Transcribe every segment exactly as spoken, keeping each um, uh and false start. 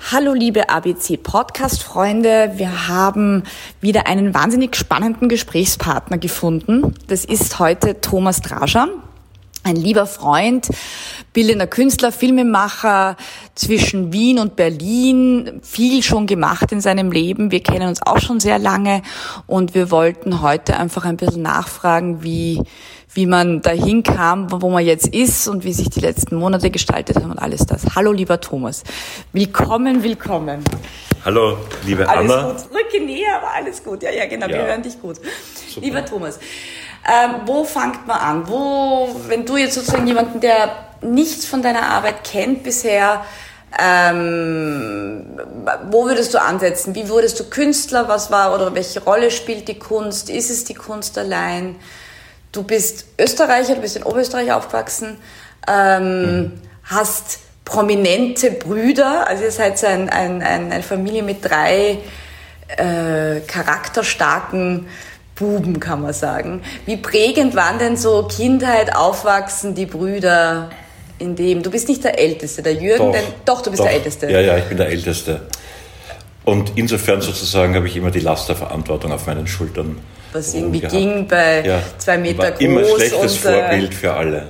Hallo liebe A B C-Podcast-Freunde, wir haben wieder einen wahnsinnig spannenden Gesprächspartner gefunden. Das ist heute Thomas Drascher, ein lieber Freund, bildender Künstler, Filmemacher zwischen Wien und Berlin, viel schon gemacht in seinem Leben. Wir kennen uns auch schon sehr lange und wir wollten heute einfach ein bisschen nachfragen, wie wie man dahin kam, wo man jetzt ist und wie sich die letzten Monate gestaltet haben und alles das. Hallo, lieber Thomas. Willkommen, willkommen. Hallo, liebe alles Anna. Alles gut. Rücke näher, aber alles gut. Ja, ja, genau, ja. Wir hören dich gut. Super. Lieber Thomas, ähm, wo fängt man an? Wo, wenn du jetzt sozusagen jemanden, der nichts von deiner Arbeit kennt bisher, ähm, wo würdest du ansetzen? Wie wurdest du Künstler? Was war oder welche Rolle spielt die Kunst? Ist es die Kunst allein? Du bist Österreicher, du bist in Oberösterreich aufgewachsen, ähm, mhm. hast prominente Brüder, also ihr seid ein, ein, ein, eine Familie mit drei äh, charakterstarken Buben, kann man sagen. Wie prägend waren denn so Kindheit, Aufwachsen, die Brüder in dem? Du bist nicht der Älteste, der Jürgen, doch, denn, doch du bist doch, der Älteste. Ja, ja, ich bin der Älteste. Und insofern sozusagen habe ich immer die Last der Verantwortung auf meinen Schultern. Was irgendwie gehabt. Ging bei ja, zwei Meter war groß. Immer schlechtes und, Vorbild für alle.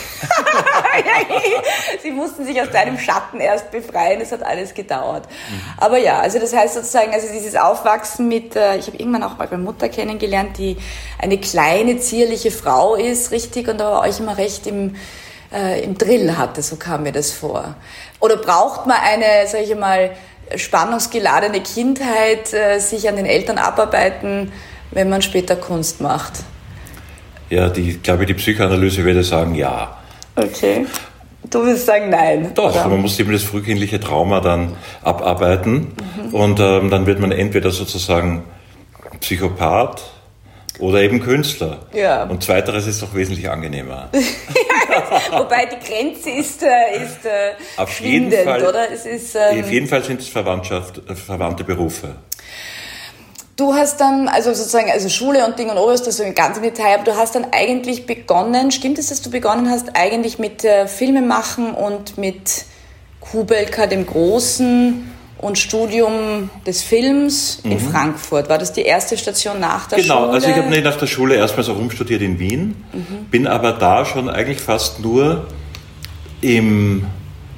Sie mussten sich aus deinem Schatten erst befreien, es hat alles gedauert. Mhm. Aber ja, also das heißt sozusagen, also dieses Aufwachsen mit, äh, ich habe irgendwann auch mal meine Mutter kennengelernt, die eine kleine, zierliche Frau ist, richtig, und aber euch immer recht im, äh, im Drill hatte, so kam mir das vor. Oder braucht man eine, sag ich mal, spannungsgeladene Kindheit, äh, sich an den Eltern abarbeiten, wenn man später Kunst macht? Ja, die, ich glaube, die Psychoanalyse würde sagen, ja. Okay. Du würdest sagen, nein. Doch, oder? Man muss eben das frühkindliche Trauma dann abarbeiten mhm. und ähm, dann wird man entweder sozusagen Psychopath oder eben Künstler. Ja. Und zweiteres ist doch wesentlich angenehmer. Wobei die Grenze ist, äh, ist äh, auf schwindend, jeden Fall, oder? Es ist, ähm, auf jeden Fall sind es Verwandtschaft, verwandte Berufe. Du hast dann, also sozusagen, also Schule und Ding und Oberösterreich, so ganz im Detail, aber du hast dann eigentlich begonnen, stimmt es, dass du begonnen hast, eigentlich mit äh, Filmemachen und mit Kubelka dem Großen und Studium des Films mhm. in Frankfurt. War das die erste Station nach der genau, Schule? Genau, also ich habe nicht nach der Schule erstmal so rumstudiert in Wien, mhm. bin aber da schon eigentlich fast nur im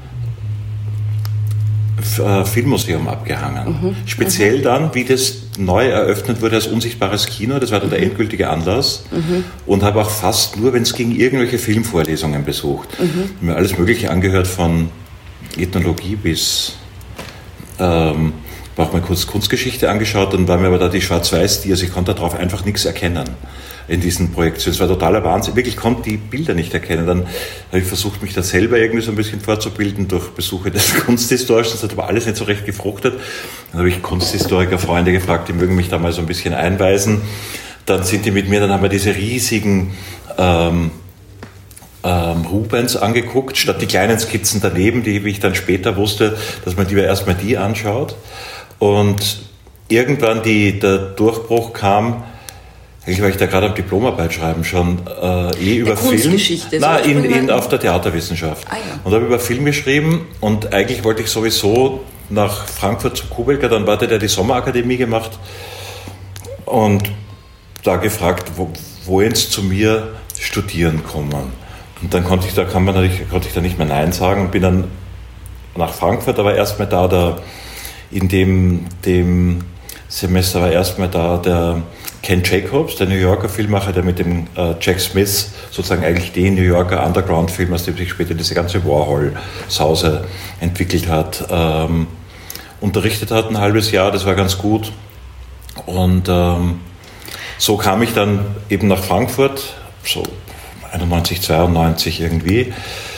Filmmuseum abgehangen. Mhm. Speziell mhm. dann, wie das neu eröffnet wurde als unsichtbares Kino, das war dann mhm. der endgültige Anlass mhm. und habe auch fast nur, wenn es ging, irgendwelche Filmvorlesungen besucht. Mhm. Mir alles Mögliche angehört, von Ethnologie bis ähm, auch mal kurz Kunstgeschichte angeschaut, dann war mir aber da die Schwarz-Weiß, also ich konnte darauf einfach nichts erkennen in diesen Projektionen. Es war totaler Wahnsinn. Wirklich konnte die Bilder nicht erkennen. Dann habe ich versucht, mich da selber irgendwie so ein bisschen vorzubilden durch Besuche des Kunsthistorischen. Das hat aber alles nicht so recht gefruchtet. Dann habe ich Kunsthistoriker, Freunde gefragt, die mögen mich da mal so ein bisschen einweisen. Dann sind die mit mir, dann haben wir diese riesigen ähm, ähm, Rubens angeguckt, statt die kleinen Skizzen daneben, die, wie ich dann später wusste, dass man lieber erstmal die anschaut. Und irgendwann die, der Durchbruch kam, eigentlich war ich da gerade am Diplomarbeit schreiben schon, äh, eh über Film. Nein, in, in, auf der Theaterwissenschaft. Ah, ja. Und habe über Film geschrieben und eigentlich wollte ich sowieso nach Frankfurt zu Kubelka, dann hatte der die Sommerakademie gemacht und da gefragt, wo, wo jetzt zu mir studieren kommen. Und dann konnte ich da, kann man natürlich, konnte ich da nicht mehr Nein sagen und bin dann nach Frankfurt, aber erstmal da, da in dem, dem Semester war erstmal da der Ken Jacobs, der New Yorker Filmemacher, der mit dem äh, Jack Smith sozusagen eigentlich den New Yorker Underground-Film, aus dem sich später diese ganze Warhol-Sause entwickelt hat, ähm, unterrichtet hat ein halbes Jahr, das war ganz gut. Und ähm, so kam ich dann eben nach Frankfurt, so einundneunzig, zweiundneunzig irgendwie.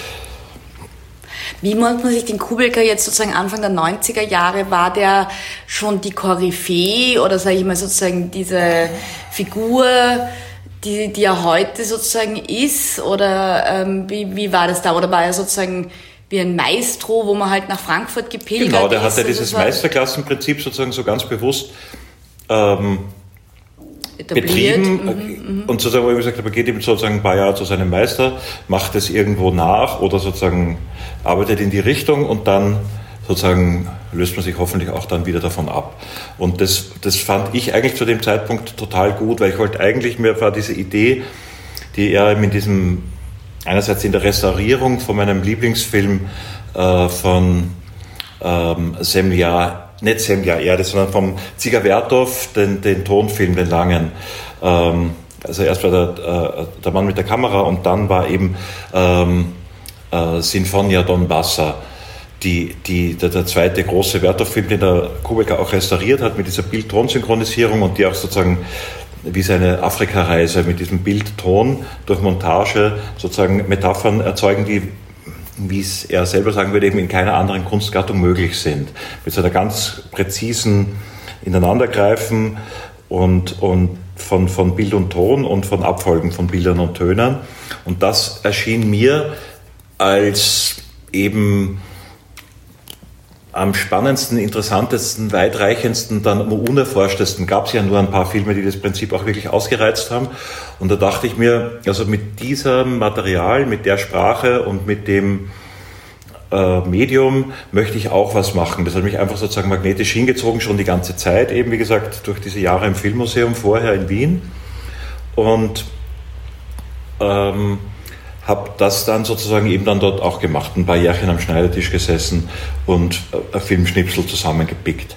Wie muss man sich den Kubelka jetzt sozusagen Anfang der neunziger Jahre, war der schon die Koryphäe oder sage ich mal sozusagen diese Figur, die, die er heute sozusagen ist, oder ähm, wie, wie war das da? Oder war er sozusagen wie ein Maestro, wo man halt nach Frankfurt gepilgert ist? Genau, der hat ja dieses Meisterklassenprinzip sozusagen so ganz bewusst ähm, betrieben mhm, und sozusagen, wo ich gesagt habe, er geht eben sozusagen ein paar Jahre zu seinem Meister, macht es irgendwo nach oder sozusagen arbeitet in die Richtung und dann sozusagen löst man sich hoffentlich auch dann wieder davon ab. Und das, das fand ich eigentlich zu dem Zeitpunkt total gut, weil ich wollte eigentlich, mir war diese Idee, die er in diesem, einerseits in der Restaurierung von meinem Lieblingsfilm äh, von ähm, Semja, nicht Semja Erde, sondern vom Dziga Vertov, den, den Tonfilm, den langen. Ähm, also erst war der, äh, der Mann mit der Kamera und dann war eben ähm, äh, Sinfonia Donbassa, die, die, der, der zweite große Vertov-Film, den der Kubecker auch restauriert hat mit dieser Bild-Ton-Synchronisierung und die auch sozusagen wie seine Afrika-Reise mit diesem Bild-Ton durch Montage sozusagen Metaphern erzeugen, die, wie es er selber sagen würde, eben in keiner anderen Kunstgattung möglich sind. Mit so einer ganz präzisen Ineinandergreifen und, und von, von Bild und Ton und von Abfolgen von Bildern und Tönen. Und das erschien mir als eben am spannendsten, interessantesten, weitreichendsten, dann am unerforschtesten gab es ja nur ein paar Filme, die das Prinzip auch wirklich ausgereizt haben. Und da dachte ich mir, also mit diesem Material, mit der Sprache und mit dem äh, Medium möchte ich auch was machen. Das hat mich einfach sozusagen magnetisch hingezogen, schon die ganze Zeit, eben wie gesagt, durch diese Jahre im Filmmuseum, vorher in Wien. Und ähm, habe das dann sozusagen eben dann dort auch gemacht, ein paar Jährchen am Schneidertisch gesessen und ein Filmschnipsel zusammengepickt.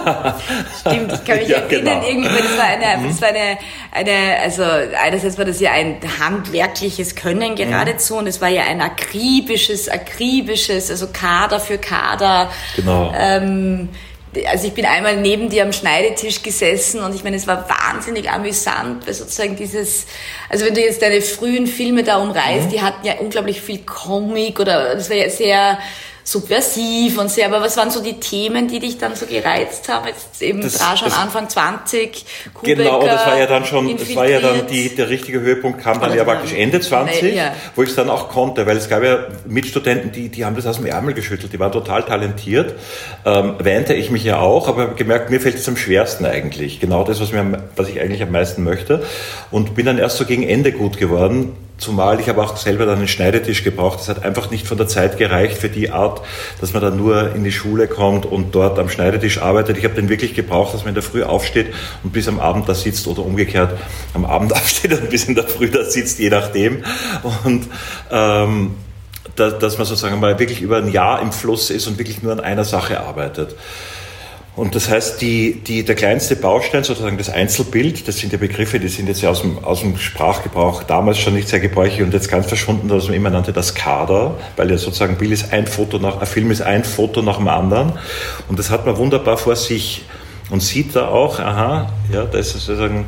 Stimmt, ich kann mich ja, erinnern, genau. Irgendwie, das war eine, das war eine, eine, also einerseits war das ja ein handwerkliches Können geradezu, mhm. und es war ja ein akribisches, akribisches, also Kader für Kader. Genau. Ähm, Also ich bin einmal neben dir am Schneidetisch gesessen und ich meine, es war wahnsinnig amüsant, weil sozusagen dieses, also wenn du jetzt deine frühen Filme da umreißt, mhm. die hatten ja unglaublich viel Comic oder das war ja sehr subversiv und sehr, aber was waren so die Themen, die dich dann so gereizt haben? Jetzt eben Dražan Anfang zwanzig, Kubecker, genau, das war ja dann schon, das war ja dann die, der richtige Höhepunkt kam dann ja praktisch Ende zwanzig, ja. wo ich es dann auch konnte, weil es gab ja Mitstudenten, die, die haben das aus dem Ärmel geschüttelt, die waren total talentiert, ähm, wähnte ich mich ja auch, aber habe gemerkt, mir fällt es am schwersten eigentlich, genau das, was mir, was ich eigentlich am meisten möchte, und bin dann erst so gegen Ende gut geworden. Zumal ich aber auch selber dann einen Schneidetisch gebraucht. Das hat einfach nicht von der Zeit gereicht für die Art, dass man dann nur in die Schule kommt und dort am Schneidetisch arbeitet. Ich habe den wirklich gebraucht, dass man in der Früh aufsteht und bis am Abend da sitzt oder umgekehrt am Abend aufsteht und bis in der Früh da sitzt, je nachdem. Und ähm, dass, dass man sozusagen mal wirklich über ein Jahr im Fluss ist und wirklich nur an einer Sache arbeitet. Und das heißt, die, die, der kleinste Baustein, sozusagen das Einzelbild, das sind ja Begriffe, die sind jetzt ja aus dem, aus dem Sprachgebrauch damals schon nicht sehr gebräuchlich und jetzt ganz verschwunden, was man immer nannte, das Kader, weil ja sozusagen ein Bild ist ein Foto nach, ein Film ist ein Foto nach dem anderen. Und das hat man wunderbar vor sich und sieht da auch, aha, ja, da ist sozusagen,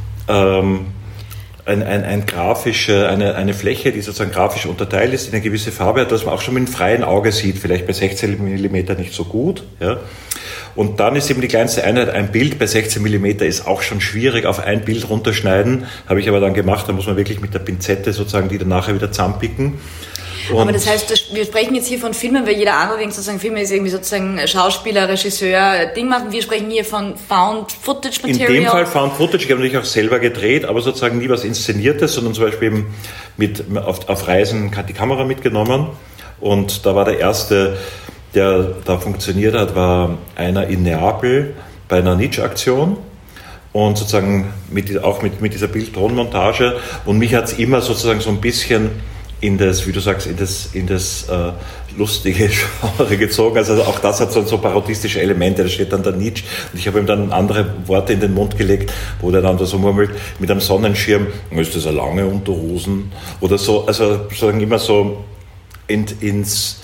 ähm, Ein, ein, ein grafische, eine, eine Fläche, die sozusagen grafisch unterteilt ist, die eine gewisse Farbe hat, dass man auch schon mit dem freien Auge sieht, vielleicht bei sechzehn Millimeter nicht so gut. Ja. Und dann ist eben die kleinste Einheit ein Bild, bei sechzehn Millimeter ist auch schon schwierig, auf ein Bild runterschneiden, habe ich aber dann gemacht, da muss man wirklich mit der Pinzette sozusagen die dann nachher wieder zusammenpicken. Und aber das heißt, wir sprechen jetzt hier von Filmen, weil jeder andere denkt sozusagen, Filme ist irgendwie sozusagen Schauspieler, Regisseur, Ding machen. Wir sprechen hier von Found Footage Material. In dem Fall Found Footage. Ich habe natürlich auch selber gedreht, aber sozusagen nie was Inszeniertes, sondern zum Beispiel eben mit, auf, auf Reisen die Kamera mitgenommen. Und da war der erste, der da funktioniert hat, war einer in Neapel bei einer Nietzsche-Aktion. Und sozusagen mit, auch mit, mit dieser Bild-Ton-Montage. Und mich hat es immer sozusagen so ein bisschen in das, wie du sagst, in das, in das äh, lustige Genre gezogen. Also auch das hat so, so parodistische Elemente. Da steht dann der Nietzsche und ich habe ihm dann andere Worte in den Mund gelegt, wo der dann da so murmelt, mit einem Sonnenschirm, ist das eine lange Unterhosen? Oder so, also sozusagen immer so in, ins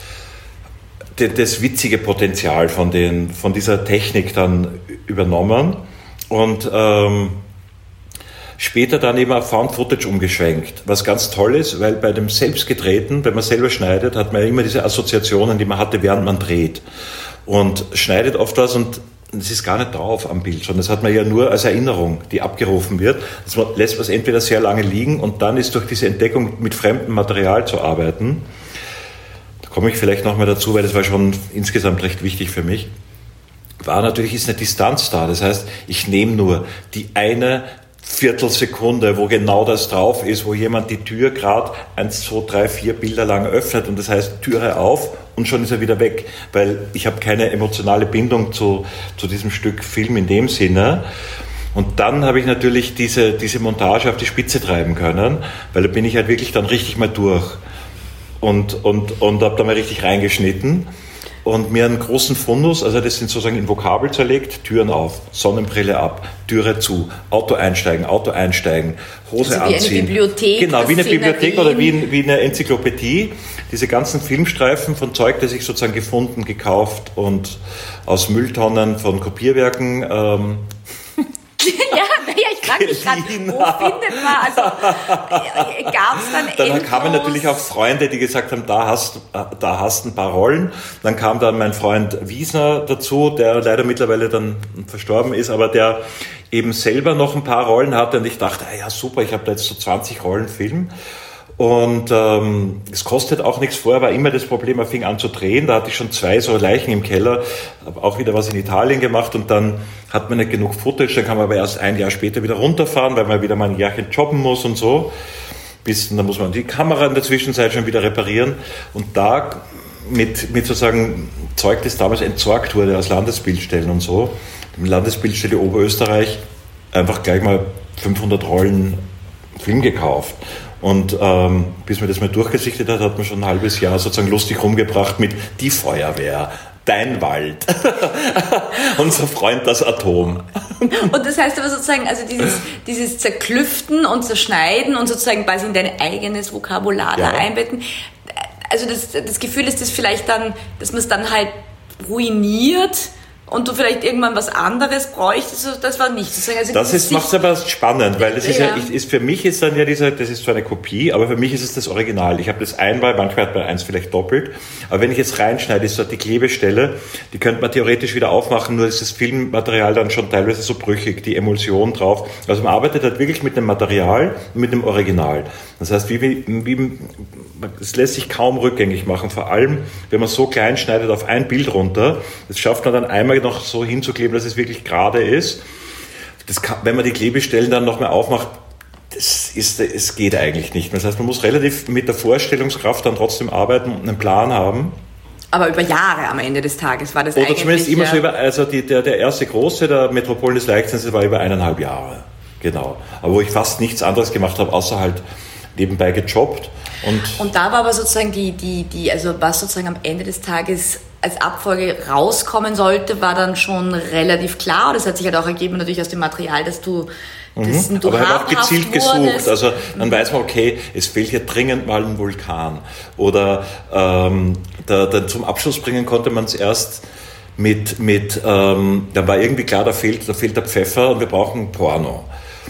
das witzige Potenzial von, den, von dieser Technik dann übernommen und ähm, später dann eben auf Found Footage umgeschwenkt, was ganz toll ist, weil bei dem Selbstgedrehten, wenn man selber schneidet, hat man ja immer diese Assoziationen, die man hatte, während man dreht. Und schneidet oft was und es ist gar nicht drauf am Bild, sondern das hat man ja nur als Erinnerung, die abgerufen wird. Das lässt man es entweder sehr lange liegen und dann ist durch diese Entdeckung mit fremdem Material zu arbeiten. Da komme ich vielleicht nochmal dazu, weil das war schon insgesamt recht wichtig für mich. War natürlich ist eine Distanz da, das heißt, ich nehme nur die eine Viertelsekunde, wo genau das drauf ist, wo jemand die Tür gerade eins, zwei, drei, vier Bilder lang öffnet und das heißt Türe auf und schon ist er wieder weg, weil ich habe keine emotionale Bindung zu, zu diesem Stück Film in dem Sinne. Und dann habe ich natürlich diese, diese Montage auf die Spitze treiben können, weil da bin ich halt wirklich dann richtig mal durch und, und, und habe da mal richtig reingeschnitten. Und mir einen großen Fundus, also das sind sozusagen in Vokabel zerlegt, Türen auf, Sonnenbrille ab, Türe zu, Auto einsteigen, Auto einsteigen, Hose also wie anziehen. Wie eine Bibliothek. Genau, wie eine Bibliothek oder wie, wie eine Enzyklopädie. Diese ganzen Filmstreifen von Zeug, das ich sozusagen gefunden, gekauft und aus Mülltonnen von Kopierwerken ähm, ja, naja, ich frage mich gerade, wo findet man, also gab es dann Dann endlos? Kamen natürlich auch Freunde, die gesagt haben, da hast da hast ein paar Rollen. Dann kam dann mein Freund Wiesner dazu, der leider mittlerweile dann verstorben ist, aber der eben selber noch ein paar Rollen hatte und ich dachte, ah ja super, ich habe da jetzt so zwanzig Rollen Film. Und ähm, es kostet auch nichts. Vorher war immer das Problem, er fing an zu drehen. Da hatte ich schon zwei so Leichen im Keller, habe auch wieder was in Italien gemacht und dann hat man nicht genug Footage. Dann kann man aber erst ein Jahr später wieder runterfahren, weil man wieder mal ein Jahrchen jobben muss und so. Bis, dann muss man die Kamera in der Zwischenzeit schon wieder reparieren. Und da mit, mit sozusagen Zeug, das damals entsorgt wurde aus Landesbildstellen und so, die Landesbildstelle Oberösterreich, einfach gleich mal fünfhundert Rollen Film gekauft. Und ähm, bis man das mal durchgesichtet hat, hat man schon ein halbes Jahr sozusagen lustig rumgebracht mit die Feuerwehr, dein Wald, unser Freund das Atom. Und das heißt aber sozusagen, also dieses, dieses Zerklüften und Zerschneiden und sozusagen quasi in dein eigenes Vokabular ja. da einbetten, also das, das Gefühl ist das vielleicht dann, dass man es dann halt ruiniert und du vielleicht irgendwann was anderes bräuchtest, das war nicht. Also das ist, macht es aber spannend, weil das ist ja, ja ist, für mich ist dann ja dieser, das ist zwar eine Kopie, aber für mich ist es das Original. Ich habe das einmal, manchmal hat man eins vielleicht doppelt, aber wenn ich jetzt reinschneide, ist dort die Klebestelle, die könnte man theoretisch wieder aufmachen, nur ist das Filmmaterial dann schon teilweise so brüchig, die Emulsion drauf. Also man arbeitet halt wirklich mit dem Material und mit dem Original. Das heißt, wie, wie, wie, es lässt sich kaum rückgängig machen, vor allem, wenn man so klein schneidet auf ein Bild runter, das schafft man dann einmal noch so hinzukleben, dass es wirklich gerade ist. Das kann, wenn man die Klebestellen dann noch mal aufmacht, das ist, es geht eigentlich nicht mehr. Das heißt, man muss relativ mit der Vorstellungskraft dann trotzdem arbeiten und einen Plan haben. Aber über Jahre am Ende des Tages war das Oder eigentlich... Oder zumindest immer ja so über, also die, der, der erste große, der Metropolen des Leichtsinns, war über eineinhalb Jahre. Genau. Aber wo ich fast nichts anderes gemacht habe, außer halt nebenbei gejobbt. Und, und da war aber sozusagen die, die, die, also was sozusagen am Ende des Tages als Abfolge rauskommen sollte, war dann schon relativ klar. Und das hat sich halt auch ergeben natürlich aus dem Material, dass du das mhm. du aber halt auch gezielt wurdest. gesucht. Also dann mhm. weiß man, okay, es fehlt hier dringend mal ein Vulkan. Oder ähm, da, da zum Abschluss bringen konnte man es erst mit, mit ähm, da war irgendwie klar, da fehlt, da fehlt der Pfeffer und wir brauchen Porno.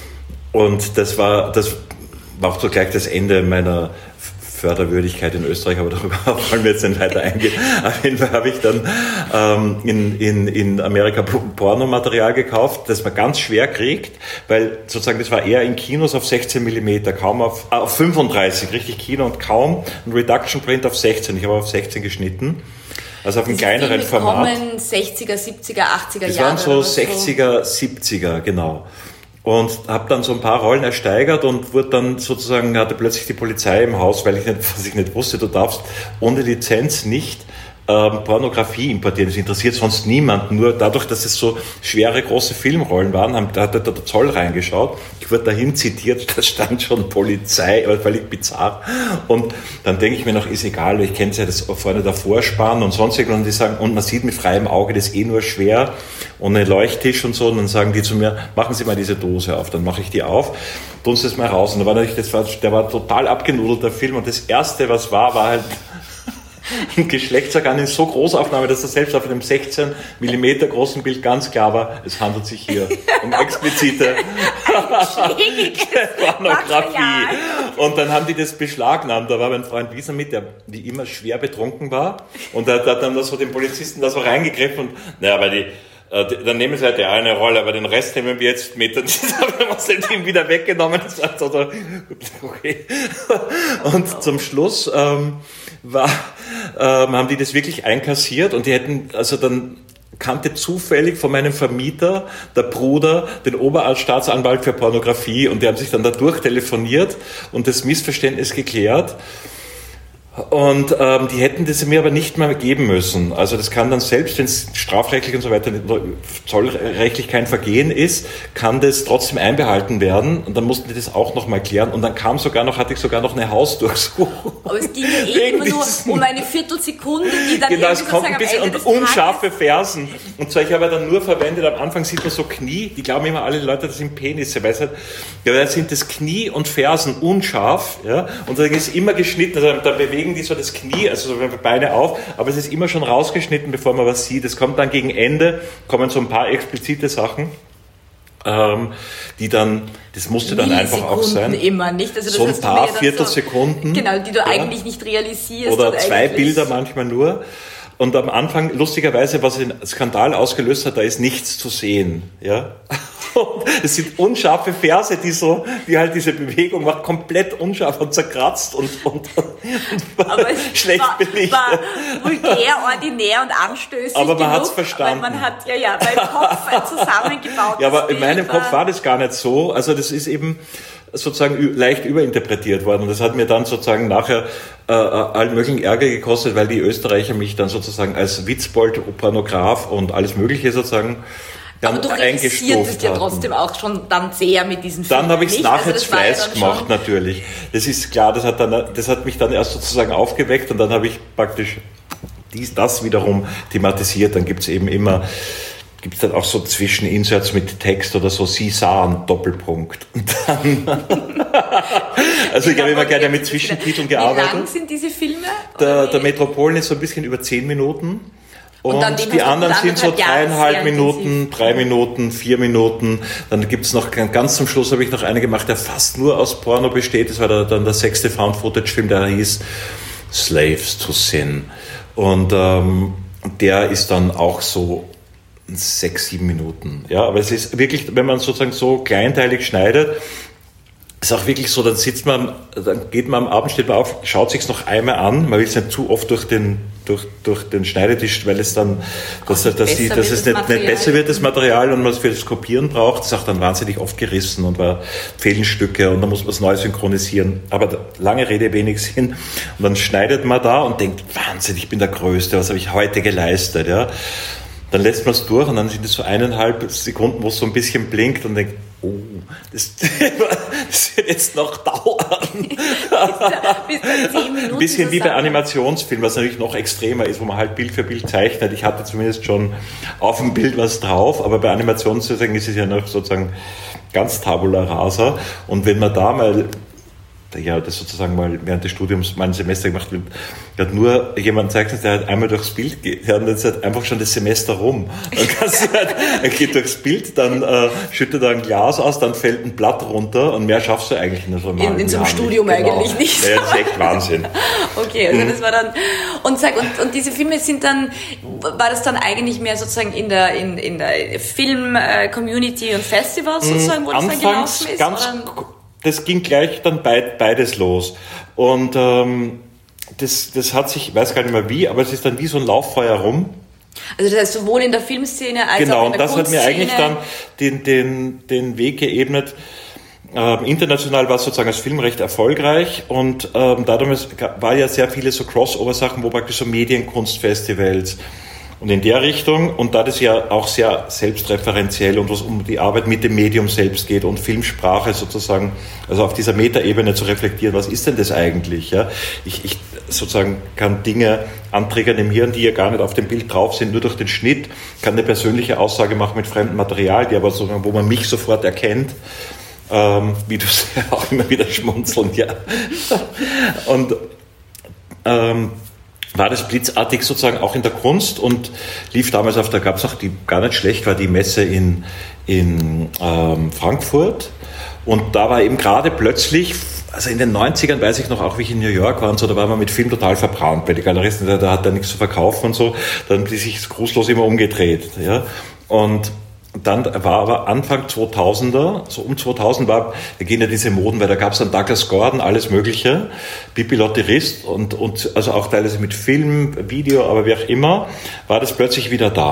Und das war, das war auch so gleich das Ende meiner Förderwürdigkeit in Österreich, aber darüber wollen wir jetzt nicht weiter eingehen. Auf jeden Fall habe ich dann ähm, in, in, in Amerika Pornomaterial gekauft, das man ganz schwer kriegt, weil sozusagen das war eher in Kinos auf sechzehn Millimeter, kaum auf, äh, auf fünfunddreißig, richtig Kino und kaum ein Reduction Print auf sechzehn. Ich habe auf sechzehn geschnitten. Also auf einem kleineren Format. sechziger, siebziger, achtziger das Jahre. Das waren so sechziger, siebziger, genau. Und habe dann so ein paar Rollen ersteigert und wurde dann sozusagen, hatte plötzlich die Polizei im Haus, weil ich nicht, was ich nicht wusste, du darfst ohne Lizenz nicht ähm, Pornografie importieren. Das interessiert sonst niemanden. Nur dadurch, dass es so schwere, große Filmrollen waren, haben, da hat der Zoll reingeschaut. Ich wurde dahin zitiert, da stand schon Polizei, aber völlig bizarr. Und dann denke ich mir noch, ist egal, ich kenne es ja, das vorne der Vorspann und sonst irgendwas. Und die sagen, und man sieht mit freiem Auge, das ist eh nur schwer. Und ein Leuchttisch und so. Und dann sagen die zu mir, machen Sie mal diese Dose auf. Dann mache ich die auf, tun Sie das mal raus. Und da war natürlich, das war, der war total abgenudelt, der Film. Und das Erste, was war, war halt ein Geschlechtsorgan in so Großaufnahme, dass das selbst auf einem sechzehn Millimeter großen Bild ganz klar war, es handelt sich hier um explizite Pornografie. Und dann haben die das beschlagnahmt. Da war mein Freund Wiesner mit, der wie immer schwer betrunken war. Und der hat dann so den Polizisten da so reingegriffen und, naja, weil die, dann nehmen sie halt die eine Rolle, aber den Rest nehmen wir jetzt mit. Und dann haben wir ihn wieder weggenommen. Das war so, okay. Und zum Schluss ähm, war, ähm, haben die das wirklich einkassiert und die hätten also dann kannte zufällig von meinem Vermieter, der Bruder, den Oberstaatsanwalt für Pornografie und die haben sich dann da durchtelefoniert und das Missverständnis geklärt. Und ähm, die hätten das mir aber nicht mehr geben müssen. Also das kann dann selbst, wenn es strafrechtlich und so weiter, zollrechtlich kein Vergehen ist, kann das trotzdem einbehalten werden. Und dann mussten die das auch noch mal klären. Und dann kam sogar noch, hatte ich sogar noch eine Hausdurchsuchung. Aber es ging ja eh immer nur um eine Viertelsekunde, die dann genau, es kommt ein bisschen und unscharfe Tages Fersen. Und zwar, ich habe ja dann nur verwendet, am Anfang sieht man so Knie, die glauben immer alle Leute, das sind Penisse, weil es halt, ja, da sind das Knie und Fersen unscharf, ja, und dann ist immer geschnitten, also da bewegen die so das Knie, also so Beine auf, aber es ist immer schon rausgeschnitten, bevor man was sieht. Es kommt dann gegen Ende, kommen so ein paar explizite Sachen, ähm, die dann, das musste dann einfach auch sein. Immer nicht. Also das so ein paar Viertelsekunden. So, genau, die du ja, eigentlich nicht realisierst. Oder zwei Bilder manchmal nur. Und am Anfang, lustigerweise, was den Skandal ausgelöst hat, da ist nichts zu sehen. Ja? Es sind unscharfe Ferse, die so, die halt diese Bewegung macht, komplett unscharf und zerkratzt und, und, und aber schlecht war, belichtet. War vulgär, ordinär und anstößig. Aber man hat es genug, verstanden. Weil man hat ja, ja, beim Kopf ein zusammengebautes Ja, aber in Bild meinem war. Kopf war das gar nicht so. Also das ist eben sozusagen ü- leicht überinterpretiert worden. Und das hat mir dann sozusagen nachher äh, allen möglichen Ärger gekostet, weil die Österreicher mich dann sozusagen als Witzbold, Pornograf und alles Mögliche sozusagen dann aber du eingestuft realisiertest ja hatten. trotzdem auch schon dann sehr mit diesen Filmen. Dann habe ich es nicht? nachher Also zu das war ja Fleiß dann gemacht, schon- natürlich. Das ist klar, das hat, dann, das hat mich dann erst sozusagen aufgeweckt und dann habe ich praktisch dies, das wiederum thematisiert. Dann gibt es eben immer, gibt es dann auch so Zwischeninserts mit Text oder so, Sie sahen, Doppelpunkt. Und dann also ich habe immer gerne mit Zwischentiteln gearbeitet. Wie lang sind diese Filme? Der, Oder der wie? Metropolen ist so ein bisschen über zehn Minuten. Und, Und dann den die hast du anderen gut sind so anderthalb Jahre dreieinhalb sehr Minuten, intensiv. drei Minuten, vier Minuten. Dann gibt's noch, ganz zum Schluss habe ich noch einen gemacht, der fast nur aus Porno besteht. Das war der, dann der sechste Found-Footage-Film, der hieß Slaves to Sin. Und ähm, der ist dann auch so sechs, sieben Minuten. Ja, aber es ist wirklich, wenn man sozusagen so kleinteilig schneidet, ist auch wirklich so, dann sitzt man, dann geht man am Abend, steht man auf, schaut sich's noch einmal an, man will es nicht zu oft durch den, durch, durch den Schneidetisch, weil es dann, dass, dass, besser die, dass wird es das nicht, nicht Material. besser wird, das Material, und man es für das Kopieren braucht, das ist auch dann wahnsinnig oft gerissen und war, fehlen Stücke und dann muss man es neu synchronisieren. Aber da, lange Rede, wenig Sinn. Und dann schneidet man da und denkt, Wahnsinn, ich bin der Größte, was habe ich heute geleistet, ja. Dann lässt man es durch und dann sind es so eineinhalb Sekunden, wo es so ein bisschen blinkt und denkt, oh, das, das wird jetzt noch dauern. Bis da- bis da zehn Minuten Ein bisschen wie bei zusammen. Animationsfilmen, was natürlich noch extremer ist, wo man halt Bild für Bild zeichnet. Ich hatte zumindest schon auf dem Bild was drauf, aber bei Animationsfilmen ist es ja noch sozusagen ganz tabula rasa. Und wenn man da mal, ja, das sozusagen mal während des Studiums mal ein Semester gemacht wird, hat nur jemand zeichnet, der halt einmal durchs Bild geht, ja, und dann ist halt einfach schon das Semester rum. Dann kannst du halt, er geht durchs Bild, dann äh, schüttet er ein Glas aus, dann fällt ein Blatt runter und mehr schaffst du eigentlich in so einem In- in so einem Jahr Studium nicht. Genau. eigentlich nicht. Ja, das ist echt Wahnsinn. Okay, also das war dann, und sag, und, und diese Filme sind dann, war das dann eigentlich mehr sozusagen in der, in, in der Film-Community und Festivals sozusagen, wo das dann Anfangs gelaufen ist? ganz, oder? das ging gleich dann beid, beides los. Und ähm, das, das hat sich, ich weiß gar nicht mehr wie, aber es ist dann wie so ein Lauffeuer rum. Also das heißt sowohl in der Filmszene als Genau, auch in und der das hat mir Kunstszene. eigentlich dann den, den, den Weg geebnet. Ähm, international war es sozusagen als Film recht erfolgreich und ähm, dadurch war ja sehr viele so Crossover-Sachen, wo praktisch so Medienkunstfestivals und in der Richtung, und da das ja auch sehr selbstreferenziell und was um die Arbeit mit dem Medium selbst geht und Filmsprache sozusagen, also auf dieser Metaebene zu reflektieren, was ist denn das eigentlich? Ja? Ich, ich sozusagen kann Dinge anträgern im Hirn, die ja gar nicht auf dem Bild drauf sind, nur durch den Schnitt, kann eine persönliche Aussage machen mit fremdem Material, die aber sozusagen, wo man mich sofort erkennt. Ähm, wie du es ja auch immer wieder schmunzeln, ja. Und ähm, war das blitzartig sozusagen auch in der Kunst und lief damals auf der, gab es auch die, gar nicht schlecht, war die Messe in, in ähm, Frankfurt, und da war eben gerade plötzlich, also in den neunzigern weiß ich noch, auch wie ich in New York war und so, da war man mit Film total verbrannt, bei den Galeristen, da, da hat er nichts zu verkaufen und so, dann haben die sich grußlos immer umgedreht, ja, und dann war aber Anfang zweitausender, so um zweitausend war, da gehen ja diese Moden, weil da gab es dann Douglas Gordon, alles Mögliche, Pippi Lotterist und, und also auch teilweise mit Film, Video, aber wie auch immer, war das plötzlich wieder da.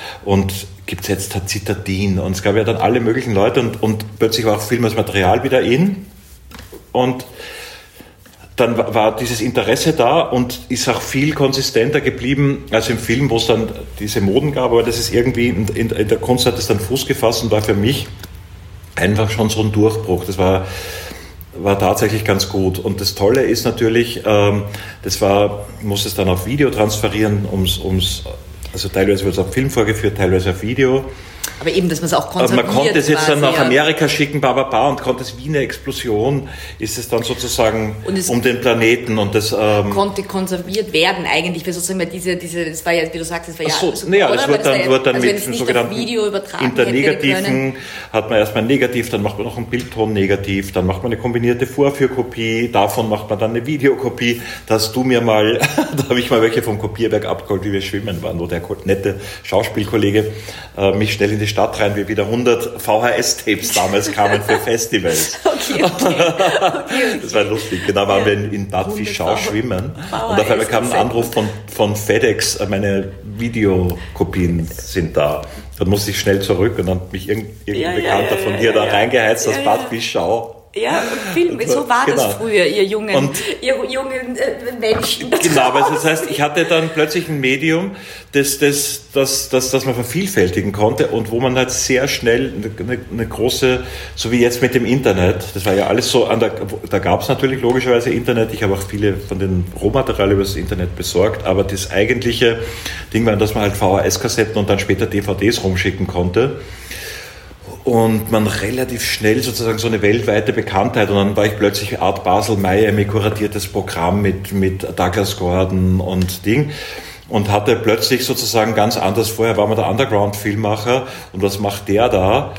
und gibt es jetzt Zitadin und es gab ja dann alle möglichen Leute und, und plötzlich war auch Film als Material wieder in und dann war dieses Interesse da und ist auch viel konsistenter geblieben als im Film, wo es dann diese Moden gab, aber das ist irgendwie, in, in, in der Kunst hat es dann Fuß gefasst und war für mich einfach schon so ein Durchbruch. Das war, war tatsächlich ganz gut. Und das Tolle ist natürlich, ähm, das war, muss es dann auf Video transferieren, ums, ums, also teilweise wird es auf Film vorgeführt, teilweise auf Video. Aber eben, dass man es auch konserviert. Man konnte es jetzt dann nach ja. Amerika schicken, ba, ba, ba, und konnte es wie eine Explosion, ist es dann sozusagen um den Planeten und das ähm, konnte konserviert werden eigentlich, weil sozusagen diese, diese, das war ja, wie du sagst, das war ja so, so nee, es wird dann, wird dann also mit dem sogenannten Video übertragen Internegativen, hat man erstmal ein Negativ, dann macht man noch ein Bildton negativ, dann macht man eine kombinierte Vorführkopie, davon macht man dann eine Videokopie. Da hast du mir mal, da habe ich mal welche vom Kopierwerk abgeholt, wie wir schwimmen waren, wo der nette Schauspielkollege äh, mich schnell in die Stadt rein, wie wieder hundert V H S-Tapes damals kamen für Festivals. Okay, okay. okay, okay. Das war lustig. Genau, waren ja. wir in, in Bad Fischau schwimmen V H S und auf einmal kam ein Anruf von, von FedEx, meine Videokopien sind da. Dann musste ich schnell zurück und dann hat mich irgendein ja, Bekannter ja, ja, von dir ja, da ja. reingeheizt aus ja, Bad Fischau. Ja, Film, so war genau. das früher, ihr jungen, und ihr jungen äh, Menschen. Genau, aber das heißt, ich hatte dann plötzlich ein Medium, das, das, das, das, das man vervielfältigen konnte und wo man halt sehr schnell eine, eine große, so wie jetzt mit dem Internet, das war ja alles so, an der, da gab es natürlich logischerweise Internet, ich habe auch viele von den Rohmaterialien über das Internet besorgt, aber das eigentliche Ding war, dass man halt V H S-Kassetten und dann später D V Ds rumschicken konnte. Und man relativ schnell sozusagen so eine weltweite Bekanntheit und dann war ich plötzlich Art Basel Miami kuratiertes Programm mit, mit Douglas Gordon und Ding und hatte plötzlich sozusagen ganz anders, vorher war man der Underground-Filmmacher und was macht der da?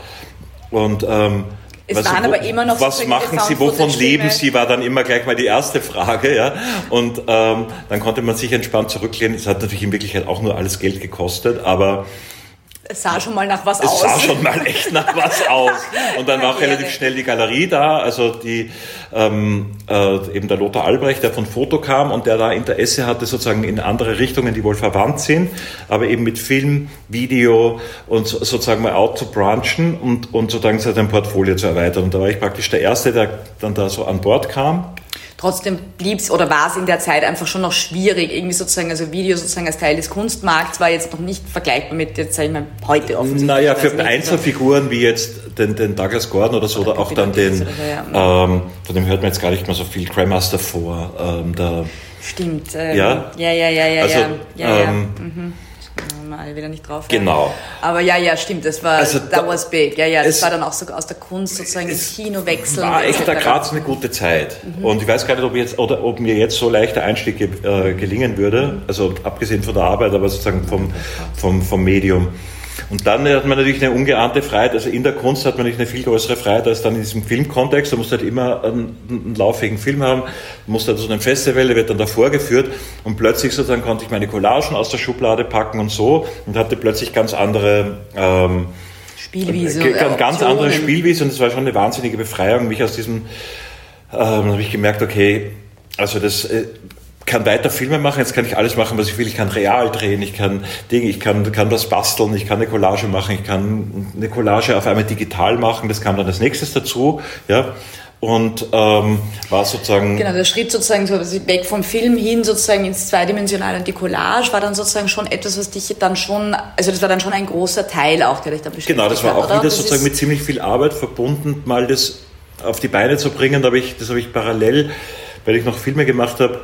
Und ähm, es was, waren aber immer noch was machen Sie, wovon leben Sie, war dann immer gleich mal die erste Frage, ja. Und ähm, dann konnte man sich entspannt zurücklehnen. Es hat natürlich in Wirklichkeit auch nur alles Geld gekostet, aber es sah schon mal nach was es aus. Es sah schon mal echt nach was aus. Und dann war auch relativ schnell die Galerie da, also die ähm, äh, eben der Lothar Albrecht, der von Foto kam und der da Interesse hatte sozusagen in andere Richtungen, die wohl verwandt sind, aber eben mit Film, Video und so, sozusagen mal out zu branchen und, und sozusagen sein Portfolio zu erweitern. Und da war ich praktisch der Erste, der dann da so an Bord kam. Trotzdem blieb es oder war es in der Zeit einfach schon noch schwierig, irgendwie sozusagen, also Video sozusagen als Teil des Kunstmarkts war jetzt noch nicht vergleichbar mit, jetzt sage ich mal, heute offensichtlich. Naja, für Einzelfiguren wie jetzt den, den Douglas Gordon oder so, oder, oder auch dann den, so, ja. ähm, von dem hört man jetzt gar nicht mehr so viel, Grandmaster vor. Ähm, der, Stimmt. Ähm, ja? ja, ja, ja, ja, also, ja, ja, ja. Ähm, mhm. Mal alle wieder nicht drauf. Genau. Ja. Aber ja, ja, stimmt, das war, also, that was big. Ja, ja, das es, war dann auch so aus der Kunst sozusagen ins Kino wechseln. War echt da gerade eine gute Zeit. Mhm. Und ich weiß gar nicht, ob, jetzt, oder ob mir jetzt so leicht der Einstieg äh, gelingen würde, also abgesehen von der Arbeit, aber sozusagen vom, vom, vom Medium. Und dann hat man natürlich eine ungeahnte Freiheit, also in der Kunst hat man natürlich eine viel größere Freiheit als dann in diesem Filmkontext. Da musst du halt immer einen, einen lauffähigen Film haben, du musst halt so ein Festival, der wird dann da vorgeführt und plötzlich sozusagen konnte ich meine Collagen aus der Schublade packen und so und hatte plötzlich ganz andere ähm, Spielwiese. Äh, ganz Optionen. andere Spielwiese und es war schon eine wahnsinnige Befreiung, mich aus diesem, ähm, habe ich gemerkt, okay, also das äh, kann weiter Filme machen, jetzt kann ich alles machen, was ich will. Ich kann real drehen, ich kann Dinge, ich kann, kann was basteln, ich kann eine Collage machen, ich kann eine Collage auf einmal digital machen, das kam dann als nächstes dazu, ja. Und ähm, war sozusagen... Genau, der Schritt sozusagen so weg vom Film hin sozusagen ins Zweidimensionale und die Collage war dann sozusagen schon etwas, was dich dann schon, also das war dann schon ein großer Teil auch, der dich dann beschäftigt hat. Genau, das war auch oder? wieder das sozusagen mit ziemlich viel Arbeit verbunden, mal das auf die Beine zu bringen. Da habe ich, das habe ich parallel, weil ich noch Filme gemacht habe,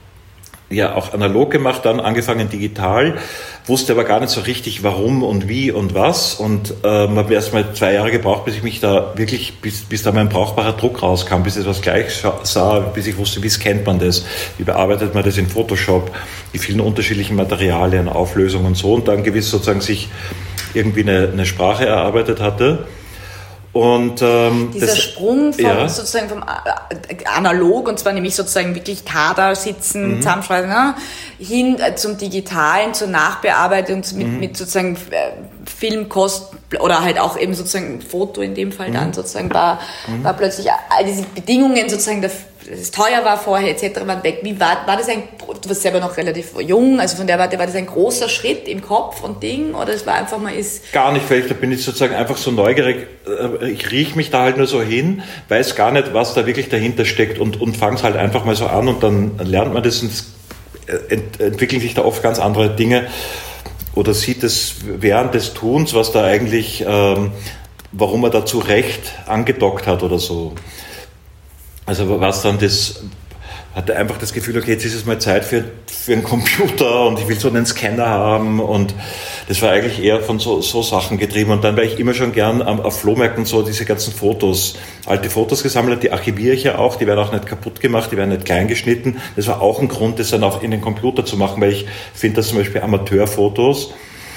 ja auch analog gemacht, dann angefangen digital, wusste aber gar nicht so richtig warum und wie und was und ähm, habe erst mal zwei Jahre gebraucht, bis ich mich da wirklich, bis, bis da mein brauchbarer Druck rauskam, bis ich was gleich sah, bis ich wusste, wie scannt man das, wie bearbeitet man das in Photoshop, die vielen unterschiedlichen Materialien, Auflösungen und so und dann gewiss sozusagen sich irgendwie eine, eine Sprache erarbeitet hatte. Und, ähm, dieser das, Sprung vom, ja. sozusagen vom analog, und zwar nämlich sozusagen wirklich Kader sitzen, mhm. zusammenschreiben, ne, hin zum Digitalen, zur Nachbearbeitung mit, mhm. mit sozusagen äh, Filmkost oder halt auch eben sozusagen Foto in dem Fall mhm. dann sozusagen war, mhm. war plötzlich all diese Bedingungen sozusagen der es teuer war vorher et cetera waren weg. Wie war, war das ein, du warst selber noch relativ jung, also von der Warte, war das ein großer Schritt im Kopf und Ding oder es war einfach mal ist... Gar nicht, weil ich, da bin ich sozusagen einfach so neugierig, ich rieche mich da halt nur so hin, weiß gar nicht, was da wirklich dahinter steckt und, und fange es halt einfach mal so an und dann lernt man das und es ent, entwickeln sich da oft ganz andere Dinge oder sieht es während des Tuns, was da eigentlich, ähm, warum er da zu Recht angedockt hat oder so. Also was dann das, hatte einfach das Gefühl, okay, jetzt ist es mal Zeit für, für einen Computer und ich will so einen Scanner haben und das war eigentlich eher von so, so Sachen getrieben und dann war ich immer schon gern am, auf Flohmärkten so diese ganzen Fotos, alte Fotos gesammelt, die archiviere ich ja auch, die werden auch nicht kaputt gemacht, die werden nicht klein geschnitten. Das war auch ein Grund, das dann auch in den Computer zu machen, weil ich finde, dass zum Beispiel Amateurfotos,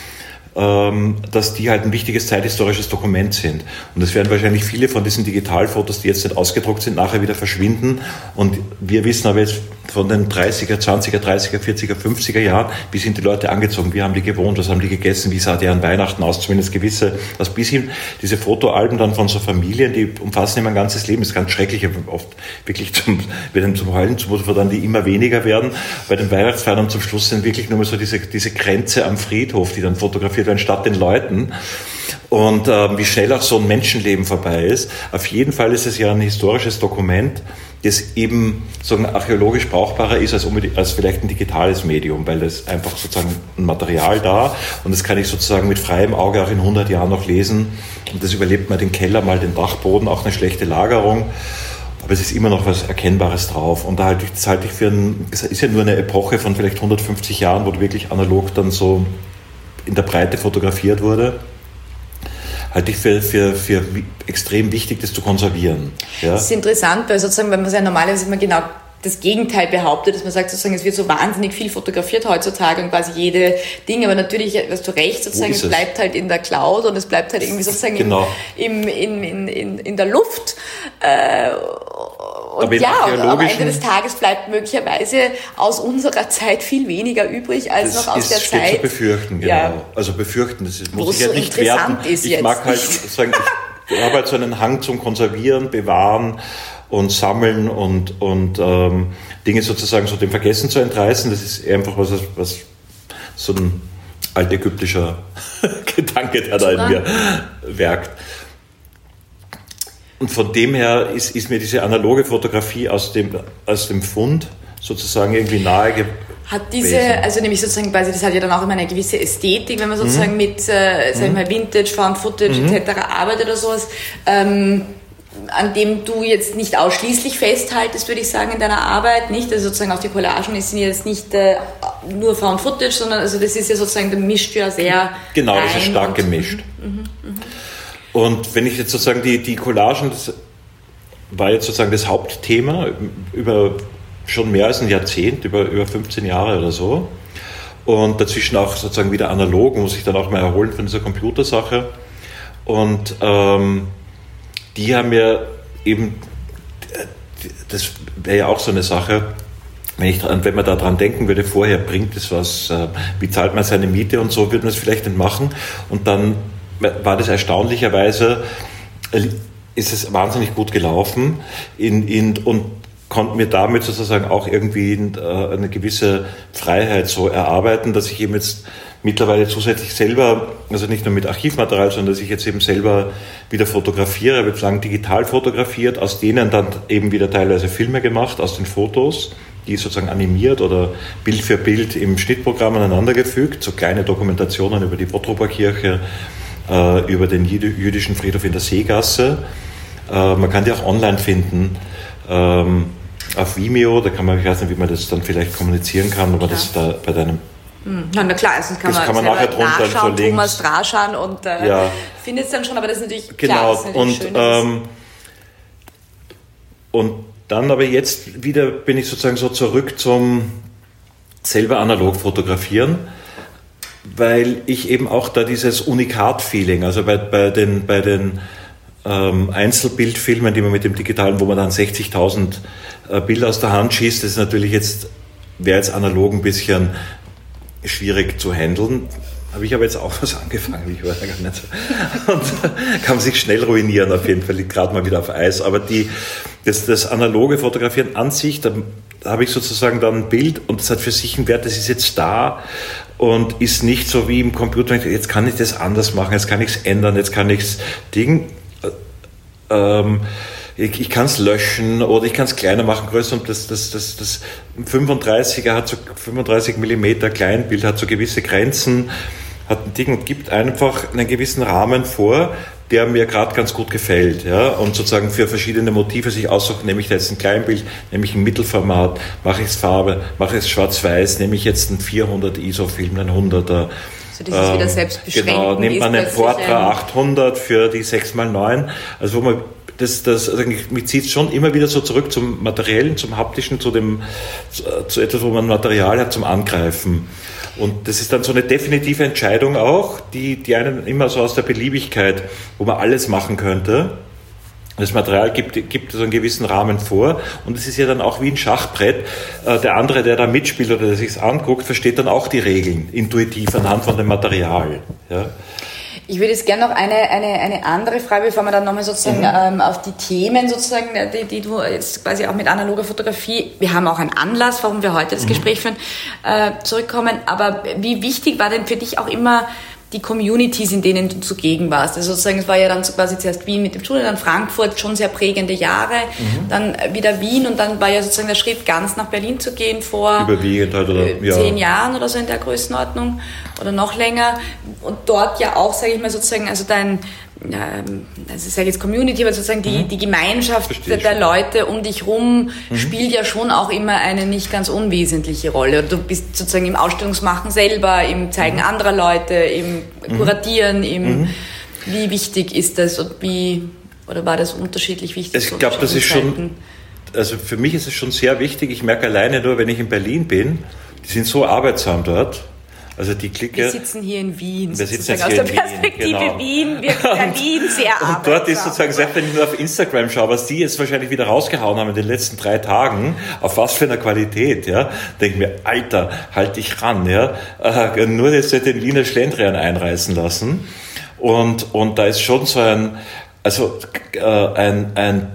dass die halt ein wichtiges zeithistorisches Dokument sind. Und es werden wahrscheinlich viele von diesen Digitalfotos, die jetzt nicht ausgedruckt sind, nachher wieder verschwinden. Und wir wissen aber jetzt von den dreißiger, zwanziger, dreißiger, vierziger, fünfziger Jahren, wie sind die Leute angezogen, wie haben die gewohnt, was haben die gegessen, wie sah deren Weihnachten aus, zumindest gewisse, was bis hin, diese Fotoalben dann von so Familien, die umfassen immer ein ganzes Leben, das ist ganz schrecklich, oft wirklich zum, werden zum Heulen zumute, dann die immer weniger werden. Bei den Weihnachtsfeiern zum Schluss sind wirklich nur mal so diese, diese Grenze am Friedhof, die dann fotografiert werden, statt den Leuten. Und äh, wie schnell auch so ein Menschenleben vorbei ist. Auf jeden Fall ist es ja ein historisches Dokument, das eben sozusagen archäologisch brauchbarer ist als, als vielleicht ein digitales Medium, weil das einfach sozusagen ein Material da und das kann ich sozusagen mit freiem Auge auch in hundert Jahren noch lesen und das überlebt mal den Keller, mal den Dachboden, auch eine schlechte Lagerung. Aber es ist immer noch was Erkennbares drauf. Und da halte ich, das halte ich für ein, es ist ja nur eine Epoche von vielleicht hundertfünfzig Jahren, wo wirklich analog dann so in der Breite fotografiert wurde. Halte ich für, für, für extrem wichtig, das zu konservieren. Ja? Das ist interessant, weil sozusagen, wenn man ja normalerweise immer genau das Gegenteil behauptet, dass man sagt, sozusagen, es wird so wahnsinnig viel fotografiert heutzutage und quasi jede Ding, aber natürlich, hast du recht, sozusagen, es bleibt halt in der Cloud und es bleibt halt irgendwie sozusagen genau. im, im, in, in, in der Luft. Äh, und aber ja, und am Ende des Tages bleibt möglicherweise aus unserer Zeit viel weniger übrig als noch aus der Zeit. Das ist zu befürchten, genau. Ja. Also befürchten, das muss ich ja so nicht werten. Ich mag halt sagen, ich habe halt so einen Hang zum Konservieren, Bewahren und Sammeln und, und ähm, Dinge sozusagen so dem Vergessen zu entreißen. Das ist einfach was, was so ein altägyptischer Gedanke, der da in mir werkt. Und von dem her ist, ist mir diese analoge Fotografie aus dem, aus dem Fund sozusagen irgendwie nahe gewesen. Hat diese, also nämlich sozusagen, quasi, das hat ja dann auch immer eine gewisse Ästhetik, wenn man sozusagen mhm. mit, äh, sagen wir mal, Vintage, Found Footage mhm. et cetera arbeitet oder sowas, ähm, an dem du jetzt nicht ausschließlich festhaltest, würde ich sagen, in deiner Arbeit, nicht? Also sozusagen auch die Collagen sind jetzt nicht äh, nur Found Footage, sondern also das ist ja sozusagen, da mischt ja sehr genau, das ist stark gemischt. Mhm, mh. Und wenn ich jetzt sozusagen die, die Collagen, das war jetzt sozusagen das Hauptthema über schon mehr als ein Jahrzehnt, über, über fünfzehn Jahre oder so. Und dazwischen auch sozusagen wieder analog, muss ich dann auch mal erholen von dieser Computersache. Und ähm, die haben mir eben, das wäre ja auch so eine Sache, wenn, ich, wenn man da dran denken würde, vorher bringt es was, wie zahlt man seine Miete und so, würde man es vielleicht nicht machen. Und dann war das erstaunlicherweise, ist es wahnsinnig gut gelaufen in, in, und konnte mir damit sozusagen auch irgendwie eine gewisse Freiheit so erarbeiten, dass ich eben jetzt mittlerweile zusätzlich selber, also nicht nur mit Archivmaterial, sondern dass ich jetzt eben selber wieder fotografiere, habe bislang digital fotografiert, aus denen dann eben wieder teilweise Filme gemacht, aus den Fotos, die sozusagen animiert oder Bild für Bild im Schnittprogramm aneinandergefügt, so kleine Dokumentationen über die Bottroper Kirche, äh, über den jüdischen Friedhof in der Seegasse. Äh, man kann die auch online finden, ähm, auf Vimeo, da kann man, ich weiß nicht, wie man das dann vielleicht kommunizieren kann, aber das da bei deinem Na, na klar, also das kann das man, kann man nachher drunter nachschauen, so Thomas Draschan und äh, ja. findet es dann schon, aber das ist natürlich genau. klar. Das ist natürlich und, schön, ähm, und dann aber jetzt wieder bin ich sozusagen so zurück zum selber analog fotografieren, weil ich eben auch da dieses Unikat-Feeling, also bei, bei den, bei den ähm, Einzelbildfilmen, die man mit dem Digitalen, wo man dann sechzigtausend äh, Bilder aus der Hand schießt, das ist natürlich jetzt, wäre jetzt analog ein bisschen schwierig zu handeln. habe ich aber jetzt auch was angefangen, ich war ja gar nicht so. Und kann man sich schnell ruinieren, auf jeden Fall, liegt gerade mal wieder auf Eis. Aber die, das, das analoge Fotografieren an sich, da, da habe ich sozusagen dann ein Bild und das hat für sich einen Wert, das ist jetzt da und ist nicht so wie im Computer, jetzt kann ich das anders machen, jetzt kann ich es ändern, jetzt kann ich es Ding, ähm, ich, ich kann es löschen oder ich kann es kleiner machen, größer, und das, das, das, das fünfunddreißiger hat so fünfunddreißig Millimeter Kleinbild, hat so gewisse Grenzen, hat ein Ding und gibt einfach einen gewissen Rahmen vor, der mir gerade ganz gut gefällt, ja, und sozusagen für verschiedene Motive sich aussuchen, nehme ich da jetzt ein Kleinbild, nehme ich ein Mittelformat, mache ich es Farbe, mache ich es schwarz-weiß, nehme ich jetzt einen vierhundert I S O-Film, einen hunderter. So dieses ähm, wieder selbstbeschränken. Genau, nimmt man einen Portra achthundert für die sechs mal neun, also wo man das, das, also mich zieht es schon immer wieder so zurück zum Materiellen, zum Haptischen, zu dem, zu etwas, wo man Material hat zum Angreifen. Und das ist dann so eine definitive Entscheidung auch, die, die einen immer so aus der Beliebigkeit, wo man alles machen könnte. Das Material gibt, gibt so einen gewissen Rahmen vor und es ist ja dann auch wie ein Schachbrett. Der andere, der da mitspielt oder der sich's anguckt, versteht dann auch die Regeln intuitiv anhand von dem Material. Ja. Ich würde jetzt gerne noch eine, eine, eine andere Frage, bevor wir dann nochmal sozusagen mhm. ähm, auf die Themen sozusagen, die, die du jetzt quasi auch mit analoger Fotografie, wir haben auch einen Anlass, warum wir heute das mhm. Gespräch führen, äh, zurückkommen. Aber wie wichtig war denn für dich auch immer die Communities, in denen du zugegen warst? Also sozusagen, es war ja dann so quasi zuerst Wien mit dem Studio, dann Frankfurt, schon sehr prägende Jahre, mhm. dann wieder Wien und dann war ja sozusagen der Schritt, ganz nach Berlin zu gehen vor Überwiegend halt, oder, ja. zehn Jahren oder so in der Größenordnung oder noch länger. Und dort ja auch, sage ich mal sozusagen, also dein, also ich sage jetzt Community, aber sozusagen die, mhm. die Gemeinschaft der, der Leute um dich rum mhm. spielt ja schon auch immer eine nicht ganz unwesentliche Rolle. Du bist sozusagen im Ausstellungsmachen selber, im Zeigen mhm. anderer Leute, im Kuratieren, im mhm. wie wichtig ist das und wie, oder war das unterschiedlich wichtig? Ich glaube, das ist schon, also für mich ist es schon sehr wichtig. Ich merke alleine nur, wenn ich in Berlin bin, die sind so arbeitsam dort. Also die Clique. Wir sitzen hier in Wien. Wir sitzen jetzt aus hier der in Perspektive Wien, genau. Wien wirkt Berlin sehr arbeitsam. Und dort ist sozusagen, selbst wenn ich nur auf Instagram schaue, was die jetzt wahrscheinlich wieder rausgehauen haben in den letzten drei Tagen, auf was für einer Qualität, ja, denke mir, Alter, halt dich ran, ja, äh, nur jetzt den Wiener Schlendrian einreißen lassen. Und, und da ist schon so ein, also, äh, ein, ein,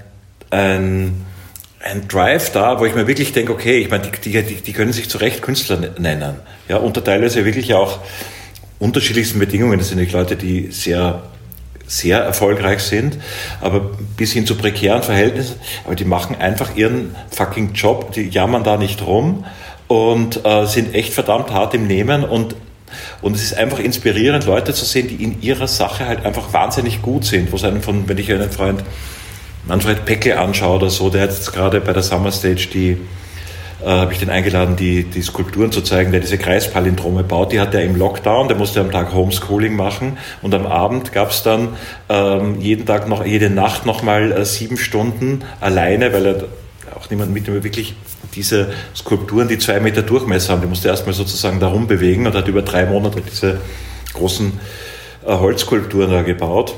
ein, ein Drive da, wo ich mir wirklich denke, okay, ich meine, die, die, die können sich zu Recht Künstler nennen. Ja, unter teilweise wirklich auch unterschiedlichsten Bedingungen. Das sind nicht Leute, die sehr, sehr erfolgreich sind, aber bis hin zu prekären Verhältnissen. Aber die machen einfach ihren fucking Job, die jammern da nicht rum und äh, sind echt verdammt hart im Nehmen und Und es ist einfach inspirierend, Leute zu sehen, die in ihrer Sache halt einfach wahnsinnig gut sind. Wo es einen von, wenn ich einen Freund Manfred Peckel anschaue oder so, der hat jetzt gerade bei der Summer Stage die, äh, habe ich den eingeladen, die, die Skulpturen zu zeigen, der diese Kreispalindrome baut. Die hat er im Lockdown, der musste am Tag Homeschooling machen und am Abend gab es dann ähm, jeden Tag noch, jede Nacht nochmal äh, sieben Stunden alleine, weil er auch niemand mit ihm wirklich diese Skulpturen, die zwei Meter Durchmesser haben, die musste erstmal sozusagen darum bewegen und hat über drei Monate diese großen äh, Holzskulpturen da gebaut.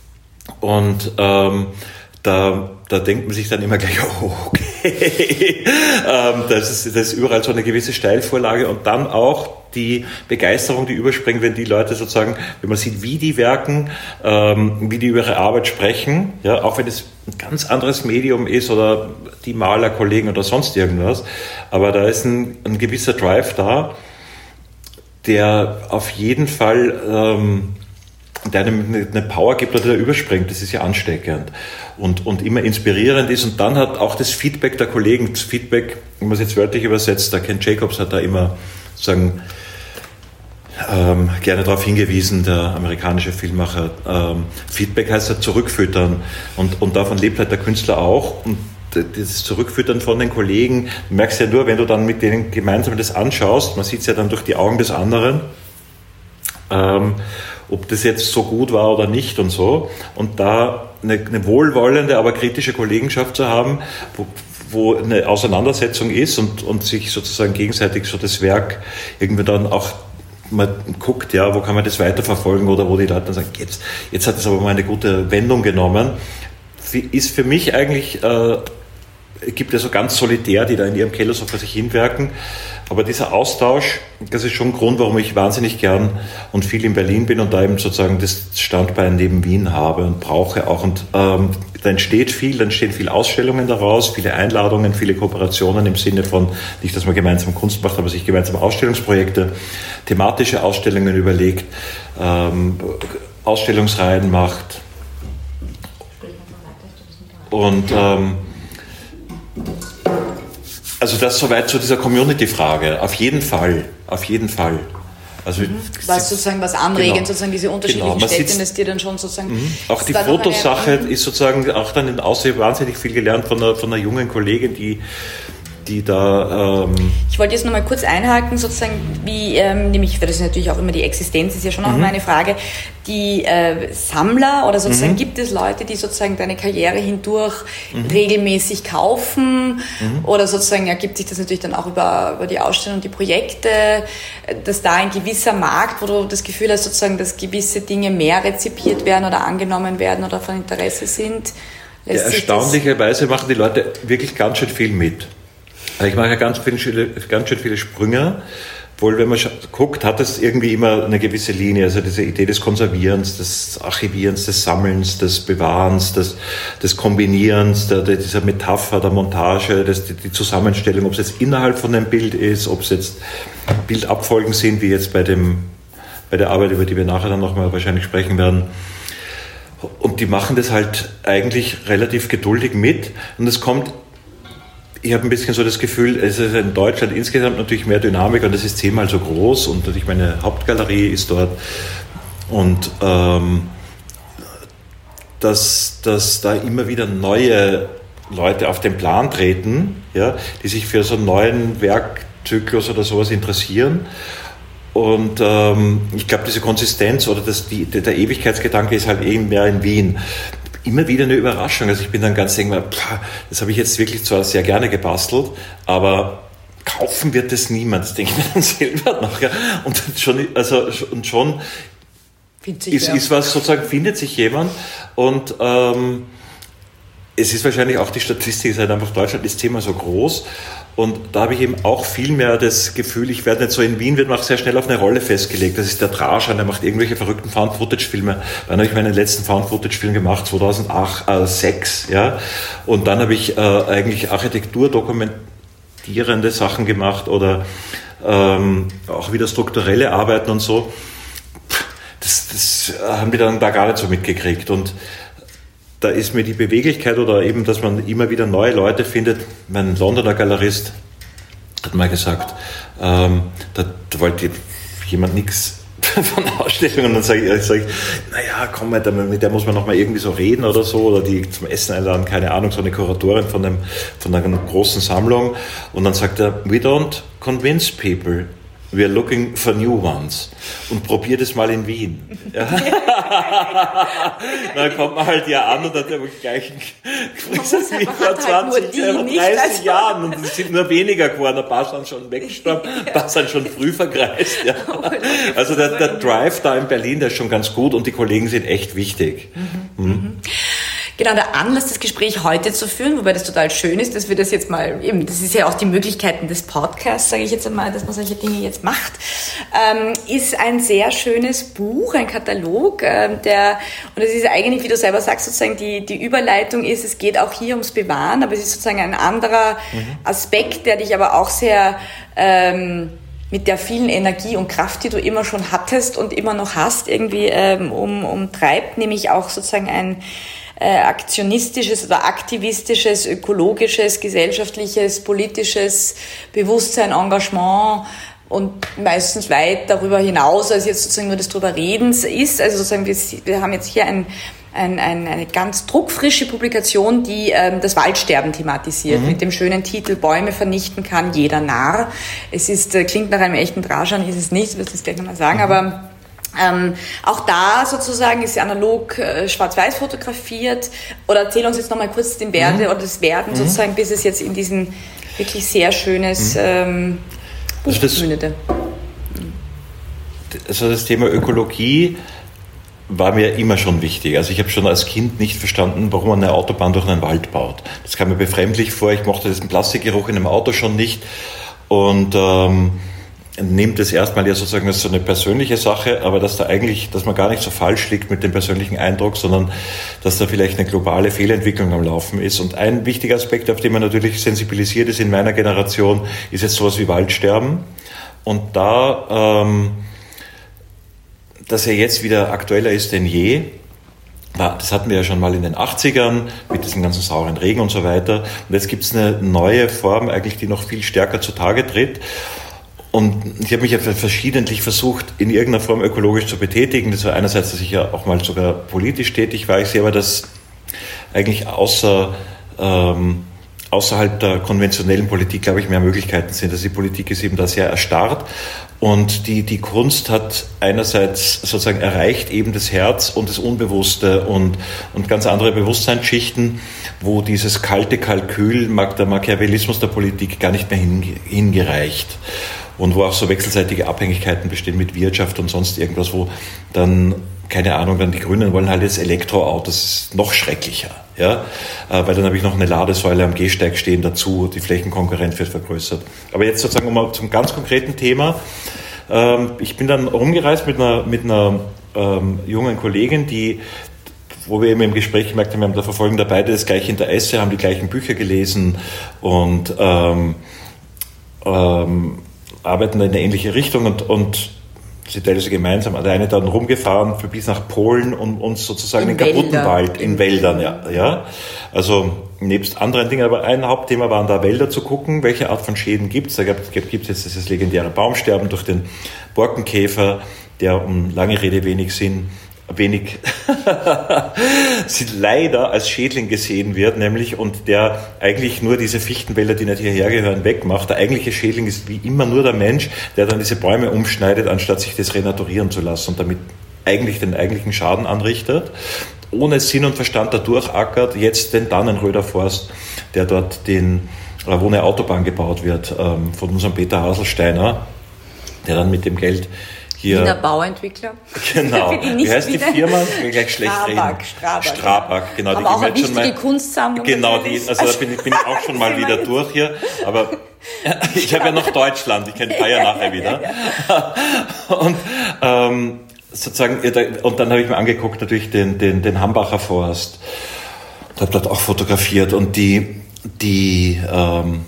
Und ähm, da, da denkt man sich dann immer gleich, oh, okay, ähm, das ist, das ist überall so eine gewisse Steilvorlage und dann auch die Begeisterung, die überspringt, wenn die Leute sozusagen, wenn man sieht, wie die werken, ähm, wie die über ihre Arbeit sprechen, ja, auch wenn es ein ganz anderes Medium ist oder die Malerkollegen oder sonst irgendwas, aber da ist ein, ein gewisser Drive da, der auf jeden Fall ähm, der einem eine Power gibt oder der überspringt, das ist ja ansteckend und, und immer inspirierend ist und dann hat auch das Feedback der Kollegen, das Feedback, wenn man es jetzt wörtlich übersetzt, der Ken Jacobs hat da immer sozusagen ähm, gerne darauf hingewiesen, der amerikanische Filmmacher, ähm, Feedback heißt halt zurückfüttern und, und davon lebt halt der Künstler auch und das Zurückfüttern von den Kollegen, du merkst ja nur, wenn du dann mit denen gemeinsam das anschaust, man sieht es ja dann durch die Augen des anderen, ähm, ob das jetzt so gut war oder nicht und so. Und da eine, eine wohlwollende, aber kritische Kollegenschaft zu haben, wo, wo eine Auseinandersetzung ist und, und sich sozusagen gegenseitig so das Werk irgendwie dann auch mal guckt, ja, wo kann man das weiterverfolgen oder wo die Leute dann sagen, jetzt, jetzt hat es aber mal eine gute Wendung genommen, ist für mich eigentlich, äh, gibt es so ganz solitär, die da in ihrem Keller so vor sich hinwerken, aber dieser Austausch, das ist schon ein Grund, warum ich wahnsinnig gern und viel in Berlin bin und da eben sozusagen das Standbein neben Wien habe und brauche auch. Und ähm, da entsteht viel, da entstehen viele Ausstellungen daraus, viele Einladungen, viele Kooperationen im Sinne von, nicht, dass man gemeinsam Kunst macht, aber sich gemeinsam Ausstellungsprojekte, thematische Ausstellungen überlegt, ähm, Ausstellungsreihen macht. Und ähm, also das soweit zu dieser Community-Frage. Auf jeden Fall, auf jeden Fall. Also mhm. Was sozusagen was anregend, genau. sozusagen diese unterschiedlichen genau. Städte, das dir dann schon sozusagen... Mhm. Auch die Fotosache ist sozusagen, auch dann in Aussehen wahnsinnig viel gelernt von einer, von einer jungen Kollegin, die die da... Ähm ich wollte jetzt noch mal kurz einhaken, sozusagen, wie, ähm, nämlich, das ist natürlich auch immer die Existenz, ist ja schon auch mhm. immer eine Frage, die äh, Sammler oder sozusagen mhm. gibt es Leute, die sozusagen deine Karriere hindurch mhm. regelmäßig kaufen mhm. oder sozusagen ergibt sich das natürlich dann auch über, über die Ausstellung und die Projekte, dass da ein gewisser Markt, wo du das Gefühl hast, sozusagen, dass gewisse Dinge mehr rezipiert werden oder angenommen werden oder von Interesse sind? Ja, erstaunlicherweise machen die Leute wirklich ganz schön viel mit. Ich mache ja ganz, viele, ganz schön viele Sprünge, obwohl, wenn man guckt, hat es irgendwie immer eine gewisse Linie, also diese Idee des Konservierens, des Archivierens, des Sammelns, des Bewahrens, des, des Kombinierens, der, der, dieser Metapher, der Montage, des, die, die Zusammenstellung, ob es jetzt innerhalb von einem Bild ist, ob es jetzt Bildabfolgen sind, wie jetzt bei, dem, bei der Arbeit, über die wir nachher dann nochmal wahrscheinlich sprechen werden. Und die machen das halt eigentlich relativ geduldig mit und es kommt. Ich habe ein bisschen so das Gefühl, es ist in Deutschland insgesamt natürlich mehr Dynamik und es ist zehnmal so groß und natürlich meine Hauptgalerie ist dort und ähm, dass, dass da immer wieder neue Leute auf den Plan treten, ja, die sich für so einen neuen Werkzyklus oder sowas interessieren. Und ähm, ich glaube, diese Konsistenz oder das, die, der Ewigkeitsgedanke ist halt eben mehr in Wien. Immer wieder eine Überraschung. Also ich bin dann ganz denke, das habe ich jetzt wirklich zwar sehr gerne gebastelt, aber kaufen wird das niemand. Das denke ich mir dann selber noch. Ja. Und schon, also, und schon ist, ist was sozusagen, findet sich jemand. Und ähm, es ist wahrscheinlich auch die Statistik, es ist halt einfach Deutschland, das Thema so groß. Und da habe ich eben auch viel mehr das Gefühl, ich werde nicht so in Wien, wird man auch sehr schnell auf eine Rolle festgelegt. Das ist der Draschan, der macht irgendwelche verrückten Found-Footage-Filme. Dann habe ich meinen letzten Found-Footage-Film gemacht, zweitausendsechs, ja. Und dann habe ich äh, eigentlich architekturdokumentierende Sachen gemacht oder ähm, auch wieder strukturelle Arbeiten und so. Das, das haben die dann da gar nicht so mitgekriegt. Und da ist mir die Beweglichkeit oder eben, dass man immer wieder neue Leute findet. Mein Londoner Galerist hat mal gesagt, ähm, da, da wollte jemand nichts von Ausstellungen und dann sage ich, sag ich, naja, komm mal, mit der muss man noch mal irgendwie so reden oder so oder die zum Essen einladen, keine Ahnung, so eine Kuratorin von, einem, von einer großen Sammlung und dann sagt er, we don't convince people. We are looking for new ones. Und probier das mal in Wien. Ja. Dann kommt man halt ja an und hat ja gleich wie vor zwanzig, halt dreißig Jahren. Und es sind nur weniger geworden. Ein paar sind schon weggestorben, ein paar sind schon früh vergreist. Ja. Also der, der Drive da in Berlin, der ist schon ganz gut und die Kollegen sind echt wichtig. Mhm. Mhm. Genau, der Anlass, das Gespräch heute zu führen, wobei das total schön ist, dass wir das jetzt mal, eben, das ist ja auch die Möglichkeiten des Podcasts, sage ich jetzt einmal, dass man solche Dinge jetzt macht, ähm, ist ein sehr schönes Buch, ein Katalog, ähm, der, und es ist eigentlich, wie du selber sagst, sozusagen die, die Überleitung ist, es geht auch hier ums Bewahren, aber es ist sozusagen ein anderer mhm. Aspekt, der dich aber auch sehr, ähm, mit der vielen Energie und Kraft, die du immer schon hattest und immer noch hast, irgendwie ähm, um, umtreibt, nämlich auch sozusagen ein Äh, aktionistisches oder aktivistisches, ökologisches, gesellschaftliches, politisches Bewusstsein, Engagement und meistens weit darüber hinaus, als jetzt sozusagen nur des drüber Redens ist. Also sozusagen wir, wir haben jetzt hier ein, ein, ein, eine ganz druckfrische Publikation, die ähm, das Waldsterben thematisiert, mhm. mit dem schönen Titel Bäume vernichten kann jeder Narr. Es ist, äh, klingt nach einem echten Draschan, ist es nicht, ich will es gleich nochmal sagen, mhm. aber Ähm, auch da sozusagen ist sie analog äh, schwarz-weiß fotografiert. Oder erzähl uns jetzt nochmal kurz den Werde mhm. oder das Werden mhm. sozusagen, bis es jetzt in diesen wirklich sehr schönes mhm. ähm, Buch also mündete. Also das Thema Ökologie war mir immer schon wichtig. Also ich habe schon als Kind nicht verstanden, warum man eine Autobahn durch einen Wald baut. Das kam mir befremdlich vor. Ich mochte diesen Plastikgeruch in einem Auto schon nicht. und ähm, nimmt es erstmal ja sozusagen als so eine persönliche Sache, aber dass da eigentlich, dass man gar nicht so falsch liegt mit dem persönlichen Eindruck, sondern dass da vielleicht eine globale Fehlentwicklung am Laufen ist. Und ein wichtiger Aspekt, auf den man natürlich sensibilisiert ist in meiner Generation, ist jetzt sowas wie Waldsterben. Und da, ähm, dass er jetzt wieder aktueller ist denn je, das hatten wir ja schon mal in den achtzigern mit diesem ganzen sauren Regen und so weiter. Und jetzt gibt es eine neue Form eigentlich, die noch viel stärker zutage tritt. Und ich habe mich ja verschiedentlich versucht, in irgendeiner Form ökologisch zu betätigen. Das war einerseits, dass ich ja auch mal sogar politisch tätig war. Ich sehe aber, dass eigentlich außer, ähm, außerhalb der konventionellen Politik, glaube ich, mehr Möglichkeiten sind. Also die Politik ist eben da sehr erstarrt. Und die, die Kunst hat einerseits sozusagen erreicht eben das Herz und das Unbewusste und, und ganz andere Bewusstseinsschichten, wo dieses kalte Kalkül, der Machiavellismus der Politik gar nicht mehr hingereicht. Und wo auch so wechselseitige Abhängigkeiten bestehen mit Wirtschaft und sonst irgendwas, wo dann, keine Ahnung, dann die Grünen wollen halt jetzt Elektroautos, das ist noch schrecklicher, ja, weil dann habe ich noch eine Ladesäule am Gehsteig stehen dazu, die Flächenkonkurrenz wird vergrößert. Aber jetzt sozusagen um mal zum ganz konkreten Thema, ich bin dann rumgereist mit einer, mit einer ähm, jungen Kollegin, die, wo wir eben im Gespräch gemerkt haben, wir haben da verfolgen da beide das gleiche Interesse, haben die gleichen Bücher gelesen und ähm, ähm, arbeiten in eine ähnliche Richtung und, und sind teilweise gemeinsam, der eine dann rumgefahren für bis nach Polen und uns sozusagen in den kaputten Wälder. Wald, in Wäldern, ja, ja. Also nebst anderen Dingen, aber ein Hauptthema waren da Wälder zu gucken, welche Art von Schäden gibt es. Da gibt es jetzt dieses legendäre Baumsterben durch den Borkenkäfer, der, um lange Rede, wenig Sinn, wenig leider als Schädling gesehen wird, nämlich, und der eigentlich nur diese Fichtenwälder, die nicht hierher gehören, wegmacht. Der eigentliche Schädling ist wie immer nur der Mensch, der dann diese Bäume umschneidet, anstatt sich das renaturieren zu lassen und damit eigentlich den eigentlichen Schaden anrichtet, ohne Sinn und Verstand da durchackert, jetzt den Dannenröder Forst, der dort den, wo eine Autobahn gebaut wird, von unserem Peter Haselsteiner, der dann mit dem Geld hier, Wiener Bauentwickler. Genau. Wie heißt die Firma? Ich will gleich schlecht Strabag, reden. Strabag. Strabag, genau. Aber die auch eine wichtige mal, Kunstsammlung. Genau, die, also da bin ich, bin ich auch schon mal wieder durch hier. Aber ich habe ja noch Deutschland, ich kenne Bayern nachher wieder. Und ähm, sozusagen, und dann habe ich mir angeguckt natürlich den, den, den Hambacher Forst. Und habe dort auch fotografiert. Und die, die ähm,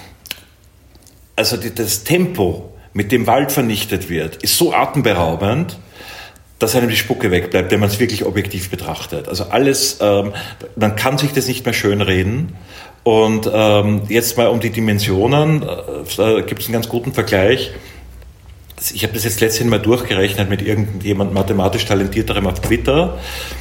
also die, das Tempo, mit dem Wald vernichtet wird, ist so atemberaubend, dass einem die Spucke wegbleibt, wenn man es wirklich objektiv betrachtet. Also alles, ähm, man kann sich das nicht mehr schönreden. Und ähm, jetzt mal um die Dimensionen, äh, da gibt es einen ganz guten Vergleich. Ich habe das jetzt letztens mal durchgerechnet mit irgendjemand mathematisch Talentierterem auf Twitter,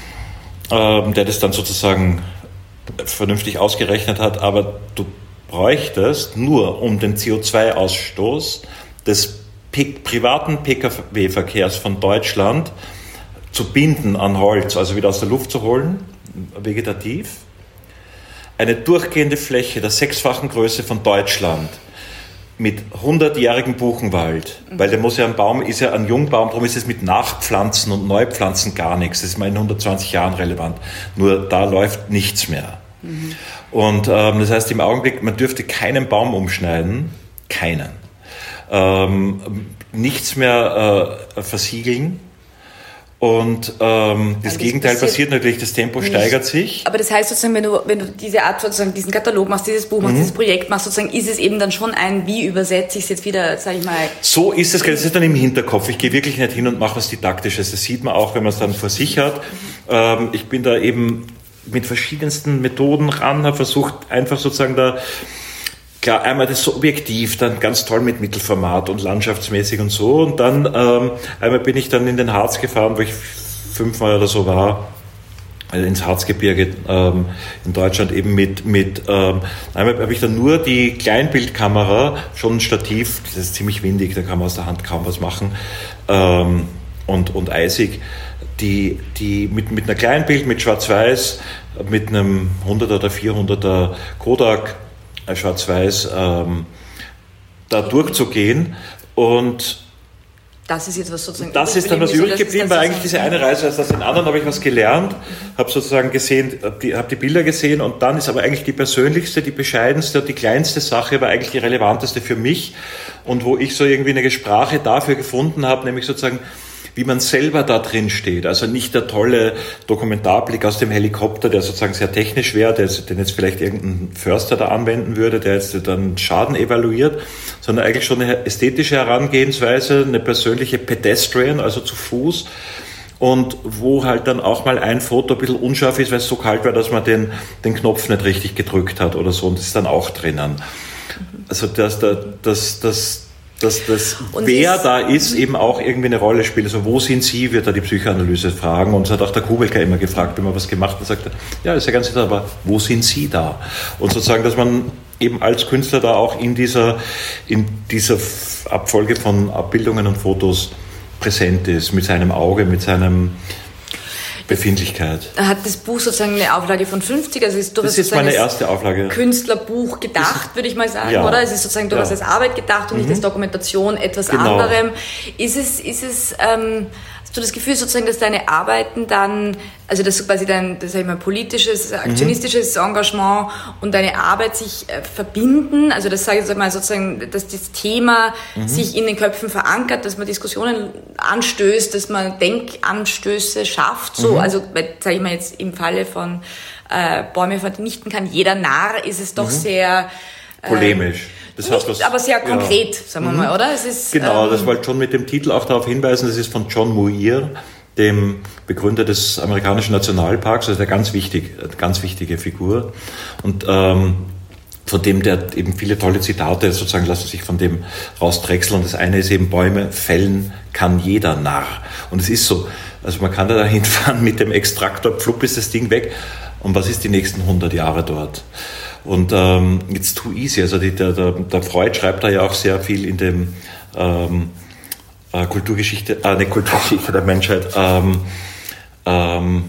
ähm, der das dann sozusagen vernünftig ausgerechnet hat. Aber du bräuchtest nur, um den C O zwei Ausstoß des P- privaten Pkw-Verkehrs von Deutschland zu binden an Holz, also wieder aus der Luft zu holen, vegetativ, eine durchgehende Fläche der sechsfachen Größe von Deutschland mit hundertjährigem Buchenwald, mhm. weil der muss ja ein Baum, ist ja ein Jungbaum, darum ist es mit Nachpflanzen und Neupflanzen gar nichts, das ist mal in hundertzwanzig Jahren relevant, nur da läuft nichts mehr. Mhm. Und ähm, das heißt im Augenblick, man dürfte keinen Baum umschneiden, keinen. Ähm, nichts mehr äh, versiegeln und ähm, das also Gegenteil passiert, passiert natürlich, das Tempo nicht. Steigert sich. Aber das heißt sozusagen, wenn du, wenn du diese Art sozusagen diesen Katalog machst, dieses Buch machst, mhm. dieses Projekt machst, sozusagen ist es eben dann schon ein, wie übersetze ich es jetzt wieder, sag ich mal. So ist es, das ist dann im Hinterkopf. Ich gehe wirklich nicht hin und mache was Didaktisches. Das sieht man auch, wenn man es dann vor sich hat. Ähm, ich bin da eben mit verschiedensten Methoden ran, habe versucht einfach sozusagen da. Klar, einmal das so objektiv, dann ganz toll mit Mittelformat und landschaftsmäßig und so. Und dann ähm, einmal bin ich dann in den Harz gefahren, wo ich fünfmal oder so war, also ins Harzgebirge ähm, in Deutschland eben mit, mit ähm, einmal habe ich dann nur die Kleinbildkamera, schon ein Stativ, das ist ziemlich windig, da kann man aus der Hand kaum was machen ähm, und, und eisig. Die, die mit, mit einer Kleinbild, mit Schwarz-Weiß, mit einem hunderter oder vierhunderter Kodak, Schwarz-Weiß, ähm, da durchzugehen und Das ist jetzt was sozusagen. Das ist dann was übrig geblieben, weil eigentlich diese eine Reise, also aus den anderen habe ich was gelernt, habe sozusagen gesehen, habe die, hab die Bilder gesehen und dann ist aber eigentlich die persönlichste, die bescheidenste und die kleinste Sache war eigentlich die relevanteste für mich und wo ich so irgendwie eine Sprache dafür gefunden habe, nämlich sozusagen, wie man selber da drin steht. Also nicht der tolle Dokumentarblick aus dem Helikopter, der sozusagen sehr technisch wäre, der, den jetzt vielleicht irgendein Förster da anwenden würde, der jetzt dann Schaden evaluiert, sondern eigentlich schon eine ästhetische Herangehensweise, eine persönliche Pedestrian, also zu Fuß. Und wo halt dann auch mal ein Foto ein bisschen unscharf ist, weil es so kalt war, dass man den, den Knopf nicht richtig gedrückt hat oder so. Und das ist dann auch drinnen. Also das, das, das, das dass das, wer da ist, eben auch irgendwie eine Rolle spielt. Also wo sind Sie, wird da die Psychoanalyse fragen. Und so hat auch der Kubelka immer gefragt, wenn man was gemacht hat, sagt er, ja, ist ja ganz interessant, aber wo sind Sie da? Und sozusagen, dass man eben als Künstler da auch in dieser, in dieser Abfolge von Abbildungen und Fotos präsent ist, mit seinem Auge, mit seinem Befindlichkeit. Hat das Buch sozusagen eine Auflage von fünfzig? Also ist das ist meine erste Auflage. Künstlerbuch gedacht, würde ich mal sagen, ja. oder? Es ist sozusagen durchaus ja. als Arbeit gedacht und mhm. nicht als Dokumentation etwas genau. anderem. Ist es, ist es, ähm, hast du das Gefühl sozusagen, dass deine Arbeiten dann, also dass so quasi dein, das sag ich mal, politisches, aktionistisches mhm. Engagement und deine Arbeit sich äh, verbinden? Also das sage ich jetzt mal sozusagen, dass das Thema mhm. sich in den Köpfen verankert, dass man Diskussionen anstößt, dass man Denkanstöße schafft, so, mhm. also, sage ich mal jetzt im Falle von äh, Bäume vernichten kann jeder Narr, ist es doch mhm. sehr äh, polemisch. Das nicht, was, aber sehr konkret, ja. sagen wir mhm. mal, oder? Es ist, genau, ähm, das wollte schon mit dem Titel auch darauf hinweisen, das ist von John Muir, dem Begründer des amerikanischen Nationalparks, also eine ganz wichtig, eine ganz wichtige Figur. Und ähm, von dem der eben viele tolle Zitate sozusagen lassen sich von dem rausdrechseln. Und das eine ist eben, Bäume fällen kann jeder Narr. Und es ist so, also man kann da hinfahren mit dem Extraktor, pflupp ist das Ding weg. Und was ist die nächsten hundert Jahre dort? Und ähm, it's too easy. Also die, der, der, der Freud schreibt da ja auch sehr viel in dem ähm, äh, Kulturgeschichte, äh, nicht Kulturgeschichte der Menschheit. Ähm, ähm,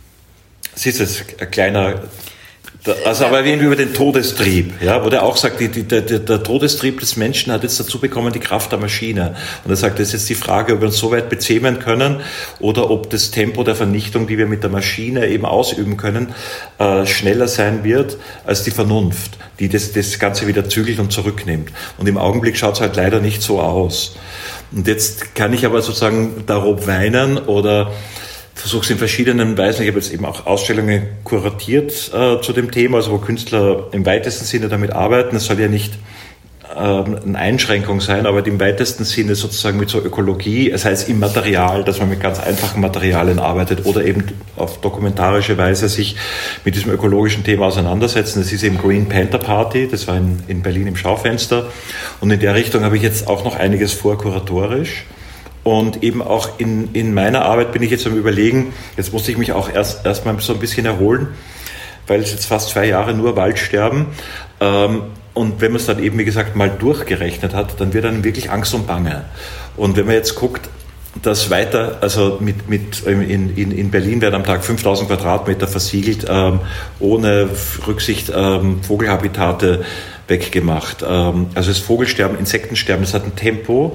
es ist jetzt ein kleiner, also aber irgendwie über den Todestrieb, ja, wo der auch sagt, die, die, der, der Todestrieb des Menschen hat jetzt dazu bekommen die Kraft der Maschine. Und er sagt, das ist jetzt die Frage, ob wir uns so weit bezähmen können oder ob das Tempo der Vernichtung, die wir mit der Maschine eben ausüben können, äh, schneller sein wird als die Vernunft, die das, das Ganze wieder zügelt und zurücknimmt. Und im Augenblick schaut es halt leider nicht so aus. Und jetzt kann ich aber sozusagen darob weinen oder versuche es in verschiedenen Weisen. Ich habe jetzt eben auch Ausstellungen kuratiert äh, zu dem Thema, also wo Künstler im weitesten Sinne damit arbeiten. Es soll ja nicht äh, eine Einschränkung sein, aber im weitesten Sinne sozusagen mit so Ökologie, das heißt im Material, dass man mit ganz einfachen Materialien arbeitet oder eben auf dokumentarische Weise sich mit diesem ökologischen Thema auseinandersetzen. Das ist eben Green Panther Party, das war in, in Berlin im Schaufenster. Und in der Richtung habe ich jetzt auch noch einiges vor, kuratorisch. Und eben auch in, in meiner Arbeit bin ich jetzt am Überlegen, jetzt musste ich mich auch erst erstmal so ein bisschen erholen, weil es jetzt fast zwei Jahre nur Waldsterben. Ähm, und wenn man es dann eben, wie gesagt, mal durchgerechnet hat, dann wird dann wirklich Angst und Bange. Und wenn man jetzt guckt, dass weiter, also mit, mit, in, in, in Berlin werden am Tag fünftausend Quadratmeter versiegelt, ähm, ohne Rücksicht ähm, Vogelhabitate weggemacht. Ähm, also das Vogelsterben, Insektensterben, das hat ein Tempo,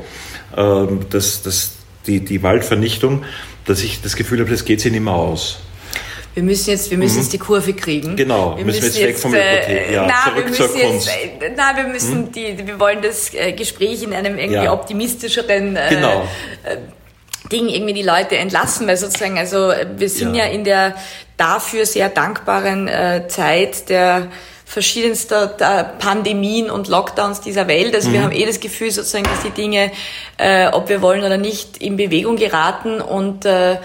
Das, das, die, die Waldvernichtung, dass ich das Gefühl habe, das geht sich nicht mehr aus. Wir müssen jetzt, wir müssen mhm. jetzt die Kurve kriegen. Genau, wir müssen, müssen jetzt weg vom Hypothek, ja, na, zurück wir zur müssen Kunst. Jetzt, na, wir müssen mhm. die, wir wollen das Gespräch in einem irgendwie ja. optimistischeren genau. äh, Ding irgendwie die Leute entlassen, weil sozusagen, also wir sind ja, ja in der dafür sehr dankbaren äh, Zeit der verschiedenster Pandemien und Lockdowns dieser Welt. Also mhm. wir haben eh das Gefühl sozusagen, dass die Dinge, äh, ob wir wollen oder nicht, in Bewegung geraten und äh,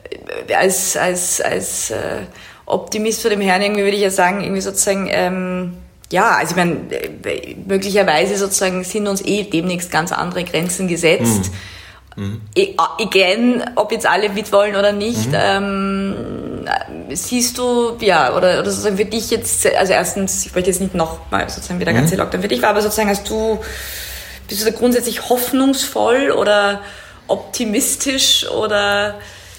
als als als äh, Optimist vor dem Herrn irgendwie würde ich ja sagen, irgendwie sozusagen ähm, ja, also ich meine, möglicherweise sozusagen sind uns eh demnächst ganz andere Grenzen gesetzt. Mhm. Mhm. Again, ob jetzt alle mitwollen oder nicht, mhm. ähm, siehst du, ja, oder, oder sozusagen für dich jetzt, also erstens, ich möchte jetzt nicht nochmal sozusagen wie der ganze Lockdown für dich war, aber sozusagen hast du, bist du da grundsätzlich hoffnungsvoll oder optimistisch oder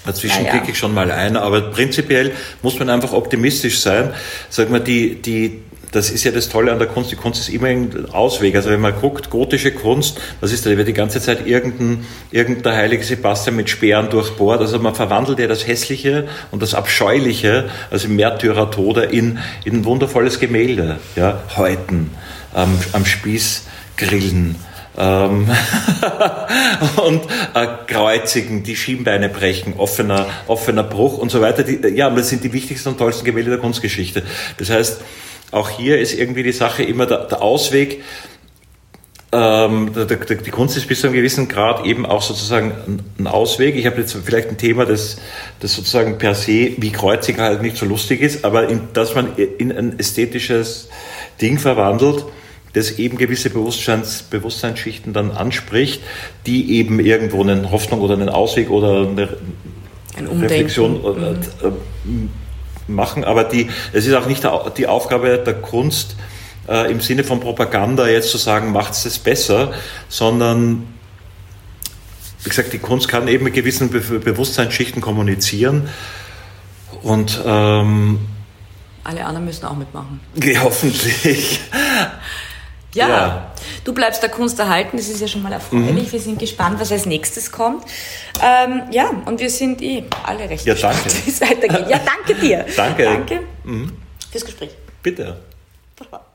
Dazwischen ja, klicke ich schon mal ein, aber prinzipiell muss man einfach optimistisch sein. Sag mal, die, die, das ist ja das Tolle an der Kunst. Die Kunst ist immer ein Ausweg. Also wenn man guckt, gotische Kunst, was ist da? Da wird die ganze Zeit irgendein, irgendein heilige Sebastian mit Speeren durchbohrt. Also man verwandelt ja das Hässliche und das Abscheuliche, also Märtyrertode, in, in ein wundervolles Gemälde. Ja, Häuten, ähm, am Spieß grillen. Ähm und äh, kreuzigen, die Schienbeine brechen, offener, offener Bruch und so weiter. Die, ja, das sind die wichtigsten und tollsten Gemälde der Kunstgeschichte. Das heißt, auch hier ist irgendwie die Sache immer der, der Ausweg. Ähm, der, der, die Kunst ist bis zu einem gewissen Grad eben auch sozusagen ein, ein Ausweg. Ich habe jetzt vielleicht ein Thema, das, das sozusagen per se wie Kreuzigen halt nicht so lustig ist, aber in, dass man in ein ästhetisches Ding verwandelt, das eben gewisse Bewusstseins, Bewusstseinsschichten dann anspricht, die eben irgendwo eine Hoffnung oder einen Ausweg oder eine Ein Reflexion mhm. machen. Aber die, es ist auch nicht die Aufgabe der Kunst, äh, im Sinne von Propaganda jetzt zu sagen, macht's das besser, sondern, wie gesagt, die Kunst kann eben mit gewissen Be- Bewusstseinsschichten kommunizieren und ähm, alle anderen müssen auch mitmachen. Hoffentlich. Ja, Ja, du bleibst der Kunst erhalten, das ist ja schon mal erfreulich. Mhm. Wir sind gespannt, was als nächstes kommt. Ähm, ja, und wir sind eh alle recht ja, gespannt, danke. wie es weitergeht. Ja, danke dir. Danke. Danke mhm. fürs Gespräch. Bitte. Wunderbar.